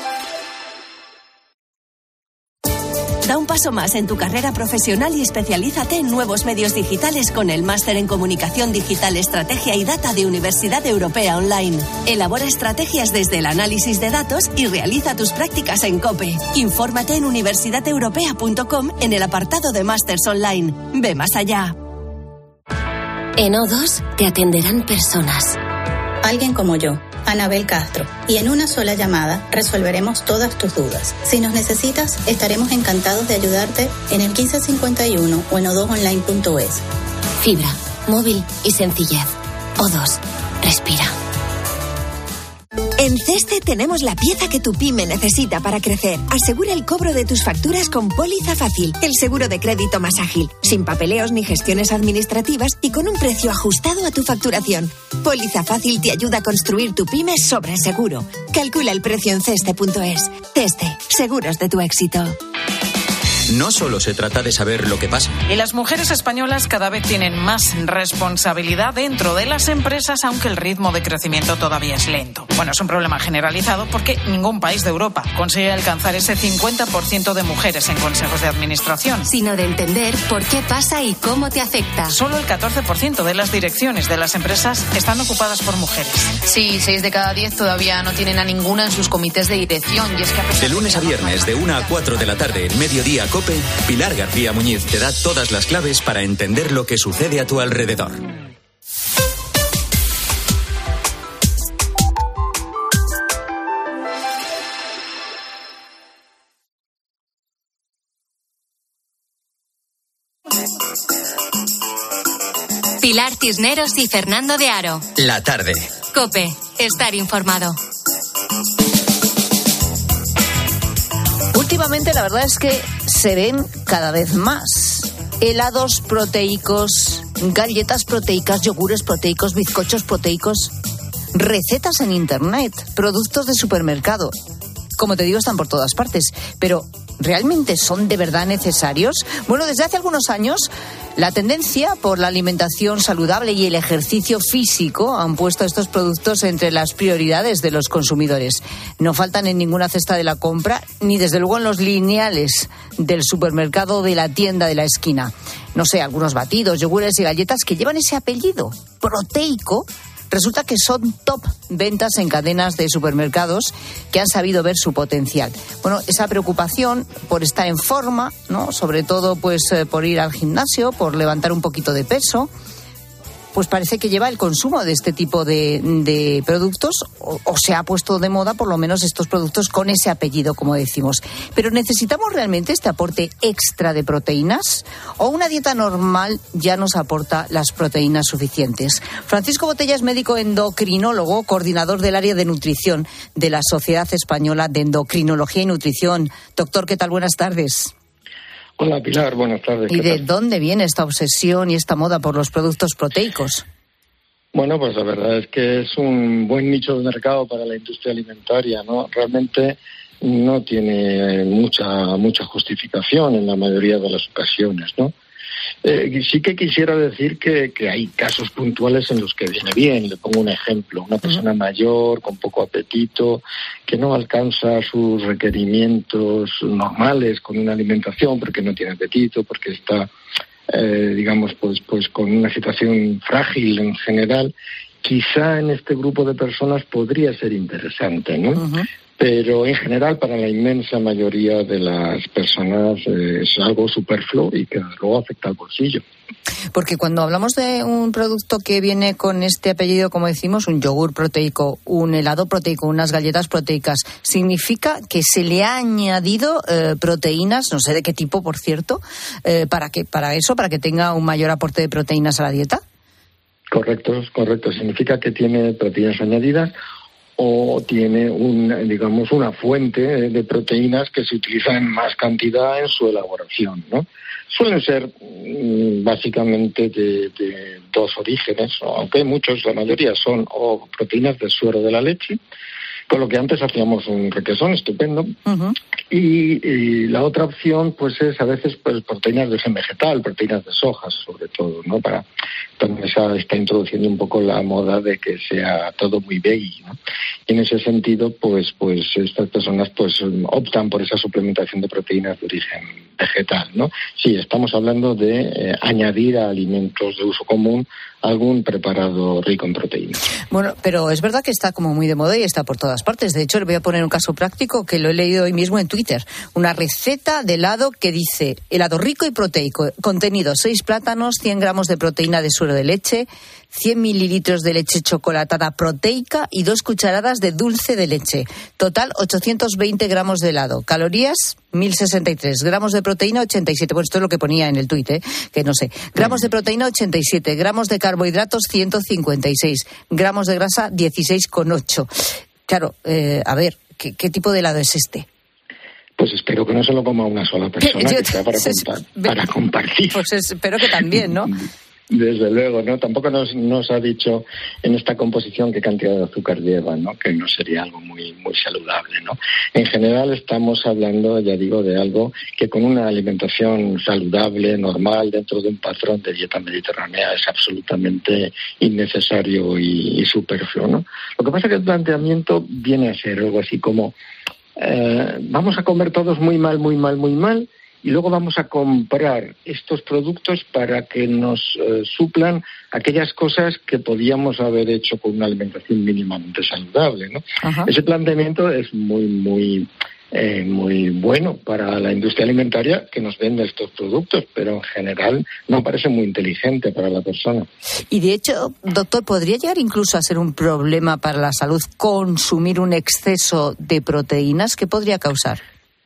Da un paso más en tu carrera profesional y especialízate en nuevos medios digitales con el Máster en Comunicación Digital, Estrategia y Data de Universidad Europea Online. Elabora estrategias desde el análisis de datos y realiza tus prácticas en COPE. Infórmate en universidadeuropea.com en el apartado de Másters Online. Ve más allá. En O2 te atenderán personas. Alguien como yo, Anabel Castro, y en una sola llamada resolveremos todas tus dudas. Si nos necesitas, estaremos encantados de ayudarte en el 1551 o en o2online.es. Fibra, móvil y sencillez. O2, respira. En CESTE tenemos la pieza que tu pyme necesita para crecer. Asegura el cobro de tus facturas con Póliza Fácil, el seguro de crédito más ágil, sin papeleos ni gestiones administrativas y con un precio ajustado a tu facturación. Póliza Fácil te ayuda a construir tu pyme sobre seguro. Calcula el precio en CESTE.es. CESTE, seguros de tu éxito. No solo se trata de saber lo que pasa. Y las mujeres españolas cada vez tienen más responsabilidad dentro de las empresas, aunque el ritmo de crecimiento todavía es lento. Bueno, es un problema generalizado porque ningún país de Europa consigue alcanzar ese 50% de mujeres en consejos de administración. Sino de entender por qué pasa y cómo te afecta. Solo el 14% de las direcciones de las empresas están ocupadas por mujeres. Sí, 6 de cada 10 todavía no tienen a ninguna en sus comités de dirección. Y es que de lunes a viernes, de 1 a 4 de la tarde, mediodía COPE, Pilar García Muñiz te da todas las claves para entender lo que sucede a tu alrededor. Pilar Cisneros y Fernando de Aro. La Tarde. COPE, estar informado. Últimamente la verdad es que se ven cada vez más helados proteicos, galletas proteicas, yogures proteicos, bizcochos proteicos, recetas en internet, productos de supermercado. Como te digo, están por todas partes, pero ¿realmente son de verdad necesarios? Bueno, desde hace algunos años la tendencia por la alimentación saludable y el ejercicio físico han puesto estos productos entre las prioridades de los consumidores. No faltan en ninguna cesta de la compra, ni desde luego en los lineales del supermercado de la tienda de la esquina. No sé, algunos batidos, yogures y galletas que llevan ese apellido proteico. Resulta que son top ventas en cadenas de supermercados que han sabido ver su potencial. Bueno, esa preocupación por estar en forma, ¿no? Sobre todo pues por ir al gimnasio, por levantar un poquito de peso, pues parece que lleva el consumo de este tipo de productos o se ha puesto de moda por lo menos estos productos con ese apellido, como decimos. Pero ¿necesitamos realmente este aporte extra de proteínas? ¿O una dieta normal ya nos aporta las proteínas suficientes? Francisco Botella es médico endocrinólogo, coordinador del área de nutrición de la Sociedad Española de Endocrinología y Nutrición. Doctor, ¿qué tal? Buenas tardes. Hola Pilar, buenas tardes. ¿Y de dónde viene esta obsesión y esta moda por los productos proteicos? Bueno, pues la verdad es que es un buen nicho de mercado para la industria alimentaria, ¿no? Realmente no tiene mucha justificación en la mayoría de las ocasiones, ¿no? Sí que quisiera decir que hay casos puntuales en los que viene bien. Le pongo un ejemplo. Una persona mayor, con poco apetito, que no alcanza sus requerimientos normales con una alimentación porque no tiene apetito, porque está, digamos, pues con una situación frágil en general. Quizá en este grupo de personas podría ser interesante, ¿no? Pero en general para la inmensa mayoría de las personas es algo superfluo y que luego afecta al bolsillo. Porque cuando hablamos de un producto que viene con este apellido, como decimos, un yogur proteico, un helado proteico, unas galletas proteicas, ¿significa que se le ha añadido proteínas, no sé de qué tipo, por cierto, para que tenga un mayor aporte de proteínas a la dieta? Correcto. Significa que tiene proteínas añadidas o tiene una fuente de proteínas que se utilizan en más cantidad en su elaboración, ¿no? Suelen ser básicamente de dos orígenes, aunque muchos, la mayoría son o proteínas del suero de la leche, con lo que antes hacíamos un requesón estupendo. Uh-huh. Y la otra opción pues es a veces pues proteínas de origen vegetal, proteínas de soja sobre todo, ¿no? También se está introduciendo un poco la moda de que sea todo muy veggie, ¿no? Y en ese sentido pues estas personas pues optan por esa suplementación de proteínas de origen vegetal, ¿no? Sí, estamos hablando de añadir a alimentos de uso común algún preparado rico en proteínas. Bueno, pero es verdad que está como muy de moda y está por todas partes. De hecho, le voy a poner un caso práctico que lo he leído hoy mismo en Twitter. Una receta de helado que dice: helado rico y proteico, contenido 6 plátanos, 100 gramos de proteína de suero de leche, 100 mililitros de leche chocolatada proteica y 2 cucharadas de dulce de leche. Total, 820 gramos de helado. Calorías, 1063. Gramos de proteína, 87. Bueno, esto es lo que ponía en el tuit, que no sé. Gramos de proteína, 87. Gramos de carbohidratos, 156. Gramos de grasa, 16,8. Claro, a ver, ¿qué tipo de helado es este? Pues espero que no se lo coma una sola persona, que sea para compartir. Pues espero que también, ¿no? Desde luego, ¿no? Tampoco nos ha dicho en esta composición qué cantidad de azúcar lleva, ¿no? Que no sería algo muy saludable, ¿no? En general estamos hablando, ya digo, de algo que con una alimentación saludable, normal, dentro de un patrón de dieta mediterránea es absolutamente innecesario y superfluo, ¿no? Lo que pasa es que el planteamiento viene a ser algo así como vamos a comer todos muy mal, y luego vamos a comprar estos productos para que nos suplan aquellas cosas que podíamos haber hecho con una alimentación mínimamente saludable, ¿no? Ajá. Ese planteamiento es muy bueno para la industria alimentaria que nos vende estos productos, pero en general no parece muy inteligente para la persona. Y de hecho, doctor, ¿podría llegar incluso a ser un problema para la salud consumir un exceso de proteínas? ¿Qué podría causar?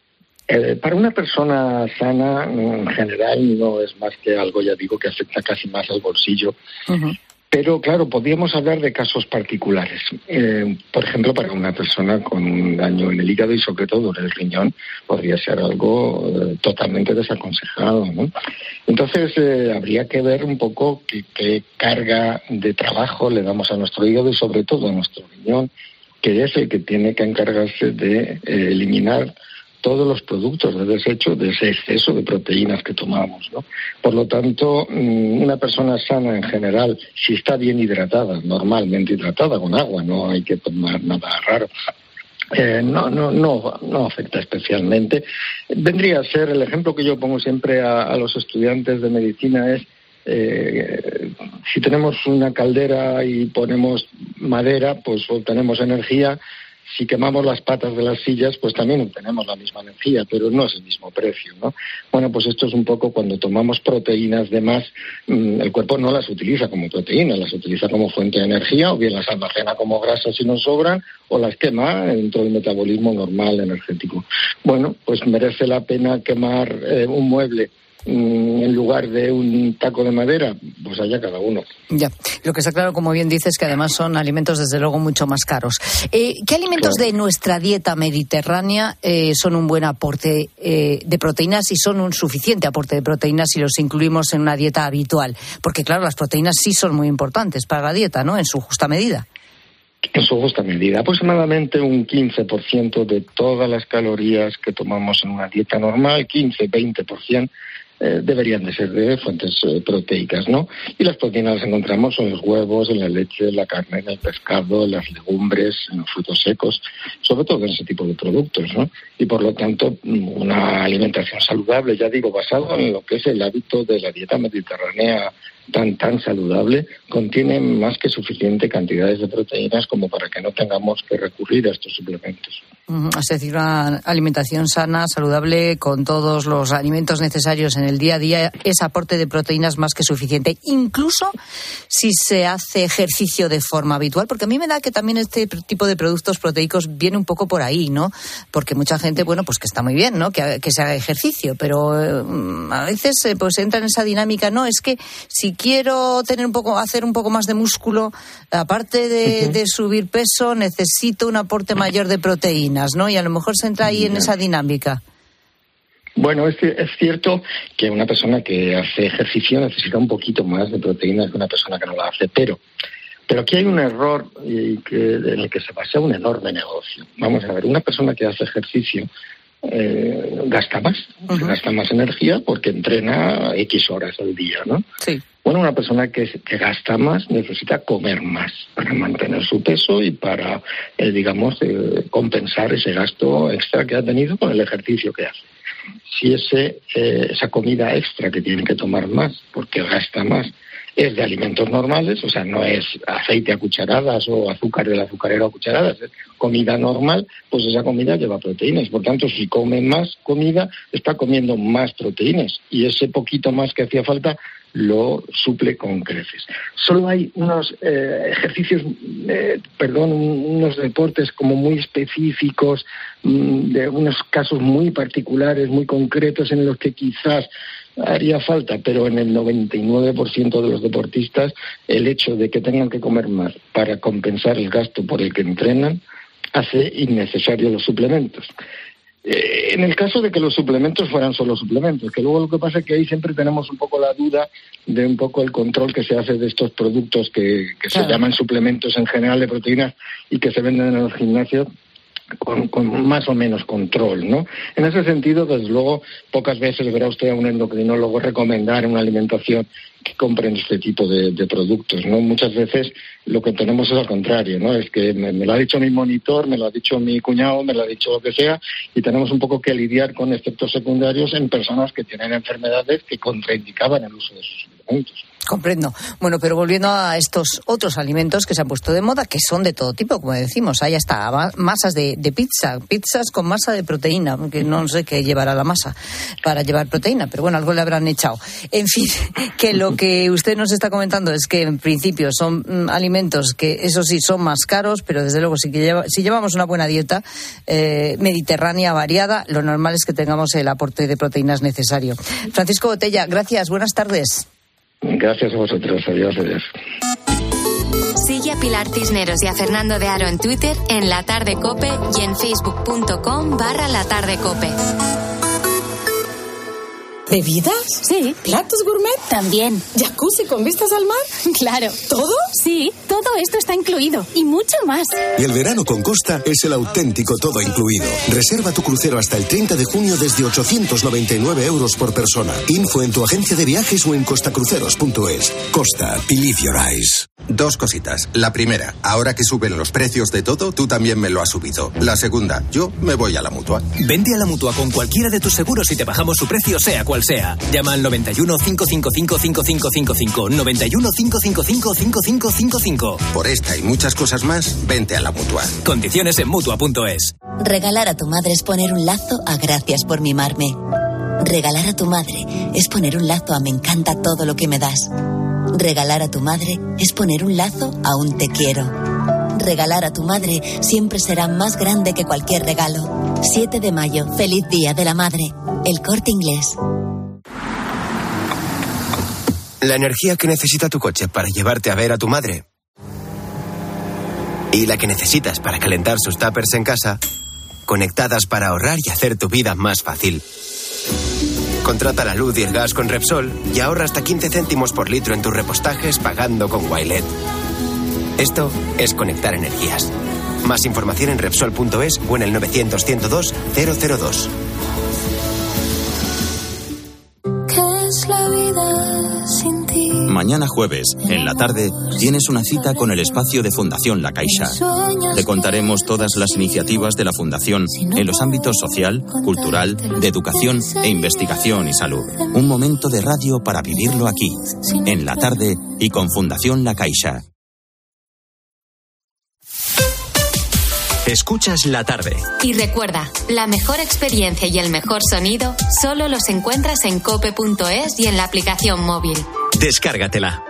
Para una persona sana, en general, no es más que algo, ya digo, que afecta casi más al bolsillo. Uh-huh. Pero, claro, podríamos hablar de casos particulares. Por ejemplo, para una persona con un daño en el hígado y, sobre todo, en el riñón, podría ser algo totalmente desaconsejado, ¿no? Entonces, habría que ver un poco qué carga de trabajo le damos a nuestro hígado y, sobre todo, a nuestro riñón, que es el que tiene que encargarse de eliminar todos los productos de desecho de ese exceso de proteínas que tomamos, ¿no? Por lo tanto, una persona sana en general, si está bien hidratada, normalmente hidratada con agua, no hay que tomar nada raro, no afecta especialmente. Vendría a ser, el ejemplo que yo pongo siempre a los estudiantes de medicina es, si tenemos una caldera y ponemos madera, pues obtenemos energía. Si quemamos las patas de las sillas, pues también obtenemos la misma energía, pero no es el mismo precio, ¿no? Bueno, pues esto es un poco cuando tomamos proteínas de más, el cuerpo no las utiliza como proteínas, las utiliza como fuente de energía, o bien las almacena como grasa si nos sobran, o las quema dentro del metabolismo normal energético. Bueno, pues merece la pena quemar un mueble en lugar de un taco de madera, pues allá cada uno. Ya, lo que está claro, como bien dices, que además son alimentos desde luego mucho más caros. ¿Qué alimentos de nuestra dieta mediterránea son un buen aporte de proteínas y son un suficiente aporte de proteínas si los incluimos en una dieta habitual? Porque claro, las proteínas sí son muy importantes para la dieta, ¿no? En su justa medida. En su justa medida, aproximadamente un 15% de todas las calorías que tomamos en una dieta normal, 15-20%, deberían de ser de fuentes proteicas, ¿no? Y las proteínas las encontramos en los huevos, en la leche, en la carne, en el pescado, en las legumbres, en los frutos secos, sobre todo en ese tipo de productos, ¿no? Y por lo tanto, una alimentación saludable, ya digo, basada en lo que es el hábito de la dieta mediterránea tan saludable, contiene más que suficiente cantidades de proteínas como para que no tengamos que recurrir a estos suplementos. Es decir, una alimentación sana, saludable, con todos los alimentos necesarios en el día a día, es aporte de proteínas más que suficiente, incluso si se hace ejercicio de forma habitual, porque a mí me da que también este tipo de productos proteicos viene un poco por ahí, ¿no? Porque mucha gente, bueno, pues que está muy bien, ¿no? Que se haga ejercicio, pero a veces pues entra en esa dinámica, no, es que si quiero hacer un poco más de músculo, aparte de subir peso, necesito un aporte mayor de proteínas, ¿no? Y a lo mejor se entra ahí en esa dinámica. Bueno, es cierto que una persona que hace ejercicio necesita un poquito más de proteínas que una persona que no la hace, pero aquí hay un error en el que se basa un enorme negocio. Vamos a ver, una persona que hace ejercicio gasta más energía porque entrena X horas al día, ¿no? Sí. Bueno, una persona que gasta más necesita comer más para mantener su peso y para, compensar ese gasto extra que ha tenido con el ejercicio que hace. Si esa comida extra que tiene que tomar más porque gasta más es de alimentos normales, o sea, no es aceite a cucharadas o azúcar del azucarero a cucharadas, es comida normal, pues esa comida lleva proteínas. Por tanto, si come más comida, está comiendo más proteínas y ese poquito más que hacía falta lo suple con creces. Solo hay unos unos deportes como muy específicos, de unos casos muy particulares, muy concretos en los que quizás haría falta, pero en el 99% de los deportistas el hecho de que tengan que comer más para compensar el gasto por el que entrenan hace innecesarios los suplementos. En el caso de que los suplementos fueran solo suplementos, que luego lo que pasa es que ahí siempre tenemos un poco la duda de un poco el control que se hace de estos productos que se llaman suplementos en general de proteínas y que se venden en los gimnasios con más o menos control, ¿no? En ese sentido, desde luego, pocas veces verá usted a un endocrinólogo recomendar una alimentación que compren este tipo de productos, ¿no? Muchas veces lo que tenemos es al contrario, ¿no? Es que me lo ha dicho mi monitor, me lo ha dicho mi cuñado, me lo ha dicho lo que sea, y tenemos un poco que lidiar con efectos secundarios en personas que tienen enfermedades que contraindicaban el uso de esos suplementos. Comprendo. Bueno, pero volviendo a estos otros alimentos que se han puesto de moda, que son de todo tipo, como decimos, hay hasta masas de pizzas con masa de proteína, porque no sé qué llevará la masa para llevar proteína, pero bueno, algo le habrán echado. En fin, que lo que usted nos está comentando es que en principio son alimentos que, eso sí, son más caros, pero desde luego si llevamos una buena dieta mediterránea variada, lo normal es que tengamos el aporte de proteínas necesario. Francisco Botella, gracias, buenas tardes. Gracias a vosotros, adiós. Sigue a Pilar Cisneros y a Fernando de Aro en Twitter, en La Tarde Cope y en facebook.com/latardecope. ¿Bebidas? Sí. ¿Platos gourmet? También. ¿Jacuzzi con vistas al mar? Claro. ¿Todo? Sí, todo esto está incluido y mucho más. Y el verano con Costa es el auténtico todo incluido. Reserva tu crucero hasta el 30 de junio desde 899 euros por persona. Info en tu agencia de viajes o en costacruceros.es. Costa, believe your eyes. Dos cositas. La primera, ahora que suben los precios de todo, tú también me lo has subido. La segunda, yo me voy a la Mutua. Vente a la Mutua con cualquiera de tus seguros y te bajamos su precio, sea cual sea. Llama al 91 555 5555. 91 555 5555. Por esta y muchas cosas más, vente a la Mutua. Condiciones en Mutua.es. Regalar a tu madre es poner un lazo a gracias por mimarme. Regalar a tu madre es poner un lazo a me encanta todo lo que me das. Regalar a tu madre es poner un lazo a un te quiero. Regalar a tu madre siempre será más grande que cualquier regalo. 7 de mayo, feliz Día de la Madre. El Corte Inglés. La energía que necesita tu coche para llevarte a ver a tu madre y la que necesitas para calentar sus tuppers en casa, conectadas para ahorrar y hacer tu vida más fácil. Contrata la luz y el gas con Repsol y ahorra hasta 15 céntimos por litro en tus repostajes pagando con Wilet. Esto es conectar energías. Más información en Repsol.es o en el 900-102-002. ¿Qué es la vida sin ti? Mañana jueves, en la tarde, tienes una cita con el espacio de Fundación La Caixa. Te contaremos todas las iniciativas de la Fundación en los ámbitos social, cultural, de educación e investigación y salud. Un momento de radio para vivirlo aquí, en la tarde y con Fundación La Caixa. Escuchas La Tarde. Y recuerda, la mejor experiencia y el mejor sonido solo los encuentras en cope.es y en la aplicación móvil. Descárgatela.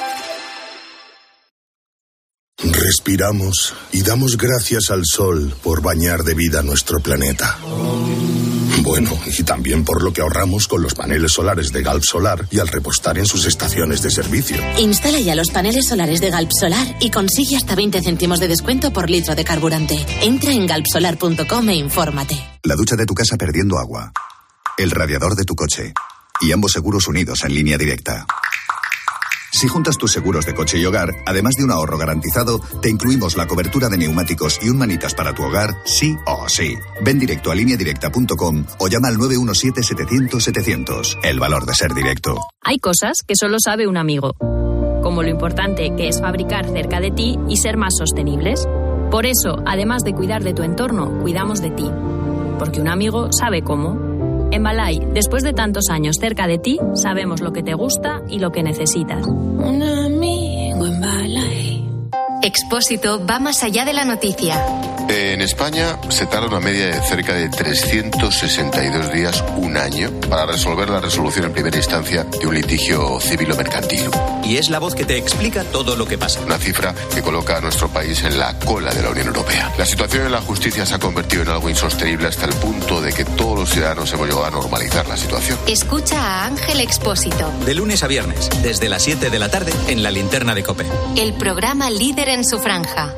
Respiramos y damos gracias al sol por bañar de vida nuestro planeta. Bueno, y también por lo que ahorramos con los paneles solares de Galp Solar y al repostar en sus estaciones de servicio. Instala ya los paneles solares de Galp Solar y consigue hasta 20 céntimos de descuento por litro de carburante. Entra en galpsolar.com e infórmate. La ducha de tu casa perdiendo agua. El radiador de tu coche. Y ambos seguros unidos en línea directa. Si juntas tus seguros de coche y hogar, además de un ahorro garantizado, te incluimos la cobertura de neumáticos y un manitas para tu hogar, sí o sí. Ven directo a lineadirecta.com o llama al 917-700-700. El valor de ser directo. Hay cosas que solo sabe un amigo, como lo importante que es fabricar cerca de ti y ser más sostenibles. Por eso, además de cuidar de tu entorno, cuidamos de ti. Porque un amigo sabe cómo. En Balay, después de tantos años cerca de ti, sabemos lo que te gusta y lo que necesitas. Un amigo en Balay. Expósito va más allá de la noticia. En España se tarda una media de cerca de 362 días, un año, para resolver la resolución en primera instancia de un litigio civil o mercantil. Y es la voz que te explica todo lo que pasa. Una cifra que coloca a nuestro país en la cola de la Unión Europea. La situación en la justicia se ha convertido en algo insostenible hasta el punto de que todos los ciudadanos hemos llegado a normalizar la situación. Escucha a Ángel Expósito. De lunes a viernes, desde las 7 de la tarde, en la Linterna de COPE. El programa líder en su franja.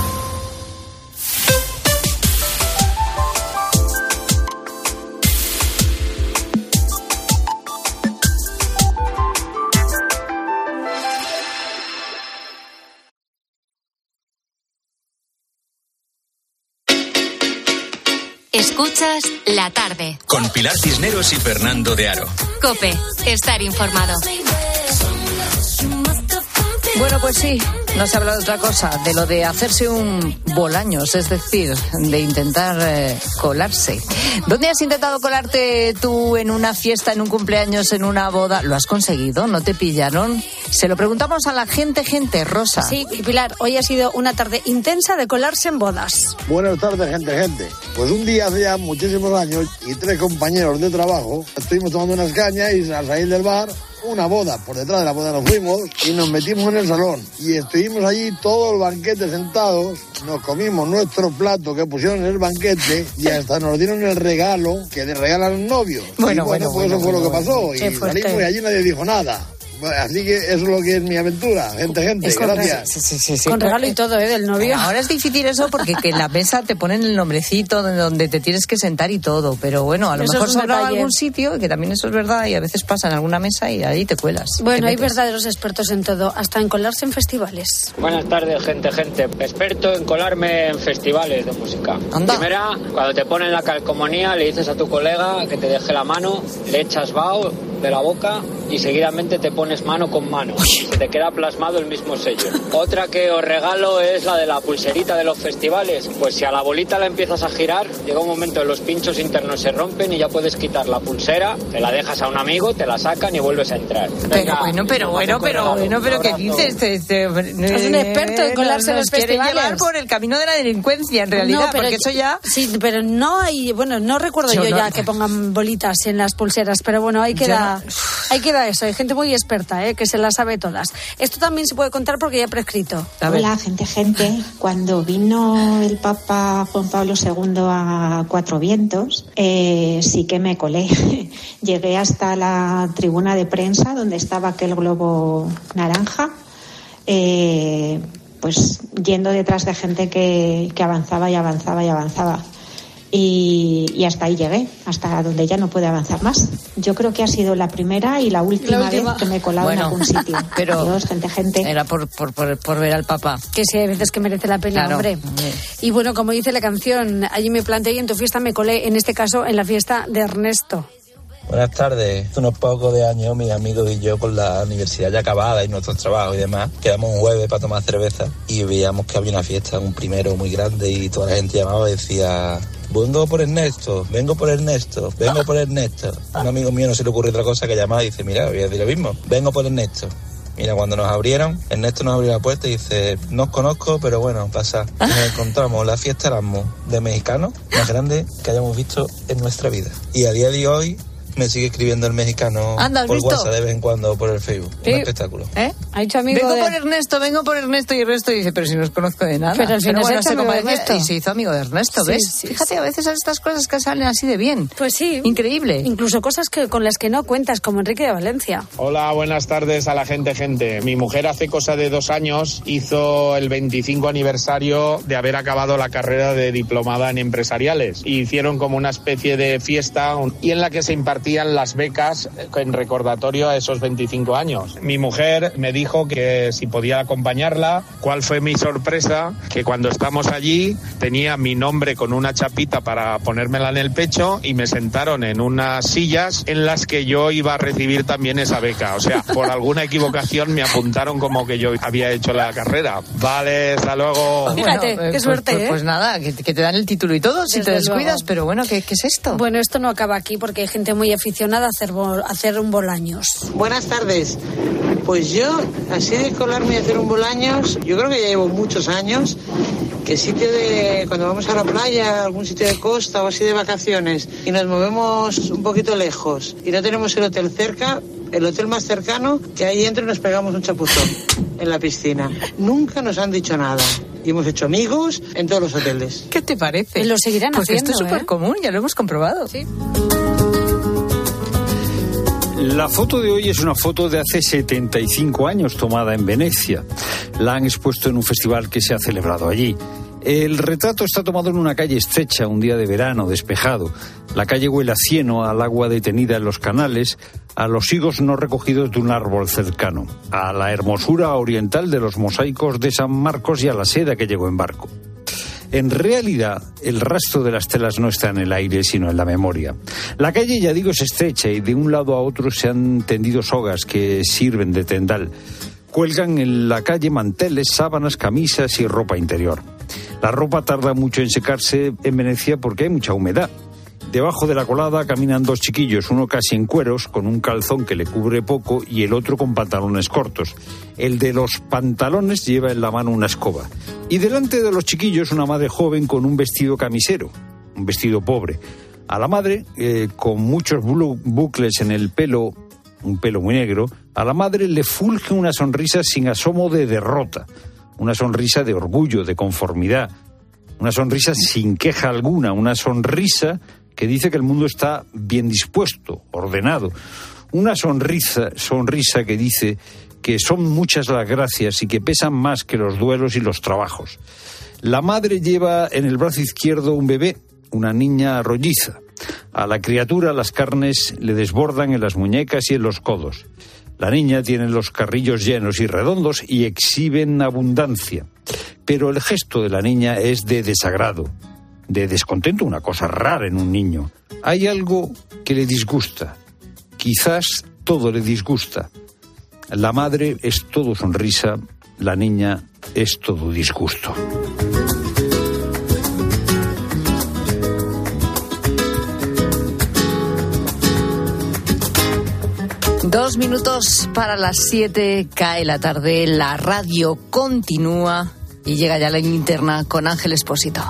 Escuchas La Tarde. Con Pilar Cisneros y Fernando de Aro. COPE, estar informado. Bueno, pues sí, no se habla de otra cosa, de lo de hacerse un bolaños, es decir, de intentar colarse. ¿Dónde has intentado colarte tú en una fiesta, en un cumpleaños, en una boda? ¿Lo has conseguido? ¿No te pillaron? Se lo preguntamos a la gente, Rosa. Sí, y Pilar, hoy ha sido una tarde intensa de colarse en bodas. Buenas tardes, gente. Pues un día hace ya muchísimos años y 3 compañeros de trabajo estuvimos tomando unas cañas y al salir del bar, una boda. Por detrás de la boda nos fuimos y nos metimos en el salón. Y estuvimos allí todo el banquete sentados, nos comimos nuestro plato que pusieron en el banquete y hasta nos dieron el regalo que le regalan al novio. Bueno, pues eso fue lo que pasó. Y salimos y allí nadie dijo nada. Así que eso es lo que es mi aventura, gente, gracias. Sí. Con regalo y todo, del novio. Ahora es difícil eso porque que en la mesa te ponen el nombrecito donde te tienes que sentar y todo, pero bueno, a lo mejor sobraba algún sitio, que también eso es verdad, y a veces pasa en alguna mesa y ahí te cuelas. Bueno, hay verdaderos expertos en todo, hasta en colarse en festivales. Buenas tardes, gente. Experto en colarme en festivales de música. Anda. Primera, cuando te ponen la calcomanía, le dices a tu colega que te deje la mano, le echas vaho de la boca y seguidamente te pones mano con mano. Se te queda plasmado el mismo sello. Otra que os regalo es la de la pulserita de los festivales. Pues si a la bolita la empiezas a girar, llega un momento en los pinchos internos se rompen y ya puedes quitar la pulsera, te la dejas a un amigo, te la sacan y vuelves a entrar. Pero ¿qué dices? Es un experto en colarse en los festivales. Llevar por el camino de la delincuencia, en realidad, no, porque eso ya... Sí, pero no hay... Bueno, no recuerdo yo ya que pongan bolitas en las pulseras, pero bueno, ahí queda eso. Hay gente muy experta, que se las sabe todas. Esto también se puede contar porque ya ha prescrito. Hola, gente. Cuando vino el Papa Juan Pablo II a Cuatro Vientos, sí que me colé. Llegué hasta la tribuna de prensa donde estaba aquel globo naranja, pues yendo detrás de gente que avanzaba y avanzaba. Y hasta ahí llegué, hasta donde ya no puede avanzar más. Yo creo que ha sido la primera y la última vez que me he colado en algún sitio. Pero adiós, gente. Era por ver al Papa. Que sí, hay veces que merece la pena, claro, hombre. Y bueno, como dice la canción, allí me planté y en tu fiesta me colé, en este caso en la fiesta de Ernesto. Buenas tardes. Hace unos pocos de años mis amigos y yo, con la universidad ya acabada y nuestros trabajos y demás, quedamos un jueves para tomar cerveza y veíamos que había una fiesta, un primero muy grande, y toda la gente llamaba y decía: vengo por Ernesto, vengo por Ernesto, vengo por Ernesto. Un amigo mío no se le ocurre otra cosa que llamar y dice: mira, voy a decir lo mismo, vengo por Ernesto. Mira, cuando nos abrieron, Ernesto nos abrió la puerta y dice: no os conozco, pero bueno, pasa. Nos encontramos la fiesta Erasmus de mexicanos más grande que hayamos visto en nuestra vida. Y a día de hoy me sigue escribiendo el mexicano por WhatsApp de vez en cuando, por el Facebook. Sí. Un espectáculo. Ha dicho amigo vengo por Ernesto, y Ernesto dice: pero si no os conozco de nada. Pero al final bueno, se compadece y se hizo amigo de Ernesto, ¿ves? Sí, fíjate, a veces estas cosas que salen así de bien. Pues sí. Increíble. Incluso cosas con las que no cuentas, como Enrique de Valencia. Hola, buenas tardes a la gente. Mi mujer hace cosa de 2 años hizo el 25 aniversario de haber acabado la carrera de diplomada en empresariales. Y hicieron como una especie de fiesta y en la que se impartían las becas en recordatorio a esos 25 años. Mi mujer me dijo que si podía acompañarla. ¿Cuál fue mi sorpresa? Que cuando estamos allí tenía mi nombre con una chapita para ponérmela en el pecho y me sentaron en unas sillas en las que yo iba a recibir también esa beca. O sea, por alguna equivocación me apuntaron como que yo había hecho la carrera. Vale, hasta luego. Fíjate, qué suerte, pues nada, que te dan el título y todo, si te descuidas, luego. Pero bueno, ¿qué es esto? Bueno, esto no acaba aquí porque hay gente muy aficionada a hacer un bolaños. Buenas tardes. Pues yo, así de colarme y hacer un bolaños, yo creo que ya llevo muchos años, que cuando vamos a la playa, algún sitio de costa o así de vacaciones, y nos movemos un poquito lejos y no tenemos el hotel cerca, el hotel más cercano, que ahí entro y nos pegamos un chapuzón en la piscina. Nunca nos han dicho nada. Y hemos hecho amigos en todos los hoteles. ¿Qué te parece? Lo seguirán haciendo, esto es súper común, ya lo hemos comprobado. Sí. La foto de hoy es una foto de hace 75 años tomada en Venecia. La han expuesto en un festival que se ha celebrado allí. El retrato está tomado en una calle estrecha, un día de verano, despejado. La calle huele a cieno, al agua detenida en los canales, a los higos no recogidos de un árbol cercano, a la hermosura oriental de los mosaicos de San Marcos y a la seda que llegó en barco. En realidad, el rastro de las telas no está en el aire, sino en la memoria. La calle, ya digo, es estrecha y de un lado a otro se han tendido sogas que sirven de tendal. Cuelgan en la calle manteles, sábanas, camisas y ropa interior. La ropa tarda mucho en secarse en Venecia porque hay mucha humedad. Debajo de la colada caminan 2 chiquillos, uno casi en cueros, con un calzón que le cubre poco, y el otro con pantalones cortos. El de los pantalones lleva en la mano una escoba. Y delante de los chiquillos una madre joven con un vestido camisero, un vestido pobre. A la madre, con muchos bucles en el pelo, un pelo muy negro, a la madre le fulge una sonrisa sin asomo de derrota, una sonrisa de orgullo, de conformidad, una sonrisa sin queja alguna, una sonrisa que dice que el mundo está bien dispuesto, ordenado. Una sonrisa que dice que son muchas las gracias y que pesan más que los duelos y los trabajos. La madre lleva en el brazo izquierdo un bebé, una niña rolliza. A la criatura las carnes le desbordan en las muñecas y en los codos. La niña tiene los carrillos llenos y redondos y exhiben abundancia. Pero el gesto de la niña es de desagrado, de descontento, una cosa rara en un niño. Hay algo que le disgusta. Quizás todo le disgusta. La madre es todo sonrisa, la niña es todo disgusto. Dos minutos para las 7, cae la tarde, la radio continúa y llega ya la linterna con Ángel Expósito.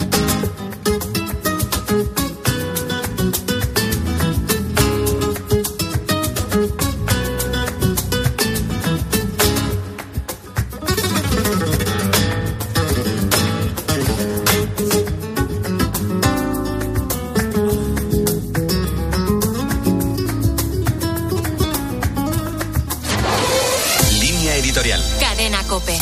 Cadena COPE.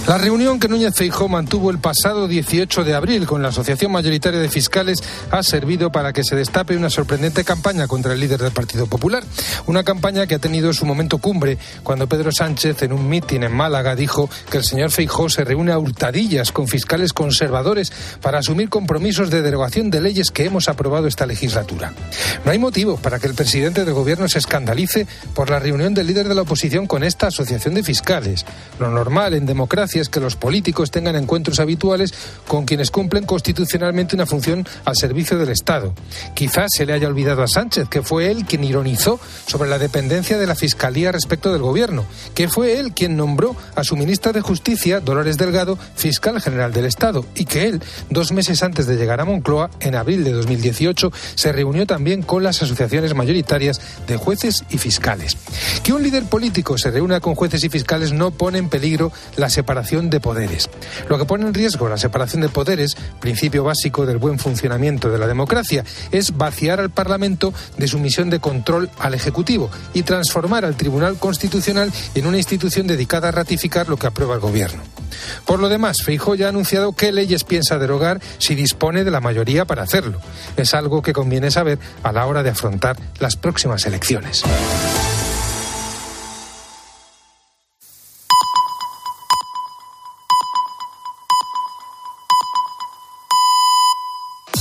La reunión que Núñez Feijóo mantuvo el pasado 18 de abril con la Asociación Mayoritaria de Fiscales ha servido para que se destape una sorprendente campaña contra el líder del Partido Popular. Una campaña que ha tenido su momento cumbre cuando Pedro Sánchez, en un mitin en Málaga, dijo que el señor Feijóo se reúne a hurtadillas con fiscales conservadores para asumir compromisos de derogación de leyes que hemos aprobado esta legislatura. No hay motivo para que el presidente del Gobierno se escandalice por la reunión del líder de la oposición con esta asociación de fiscales. Lo normal en democracia es que los políticos tengan encuentros habituales con quienes cumplen constitucionalmente una función al servicio del Estado. Quizás se le haya olvidado a Sánchez que fue él quien ironizó sobre la dependencia de la Fiscalía respecto del Gobierno, que fue él quien nombró a su ministra de Justicia, Dolores Delgado, fiscal general del Estado, y que él, 2 meses antes de llegar a Moncloa, en abril de 2018, se reunió también con las asociaciones mayoritarias de jueces y fiscales. Que un líder político se reúna con jueces y fiscales no pone en peligro la separación de poderes. Lo que pone en riesgo la separación de poderes, principio básico del buen funcionamiento de la democracia, es vaciar al Parlamento de su misión de control al Ejecutivo y transformar al Tribunal Constitucional en una institución dedicada a ratificar lo que aprueba el Gobierno. Por lo demás, Feijóo ya ha anunciado qué leyes piensa derogar si dispone de la mayoría para hacerlo. Es algo que conviene saber a la hora de afrontar las próximas elecciones.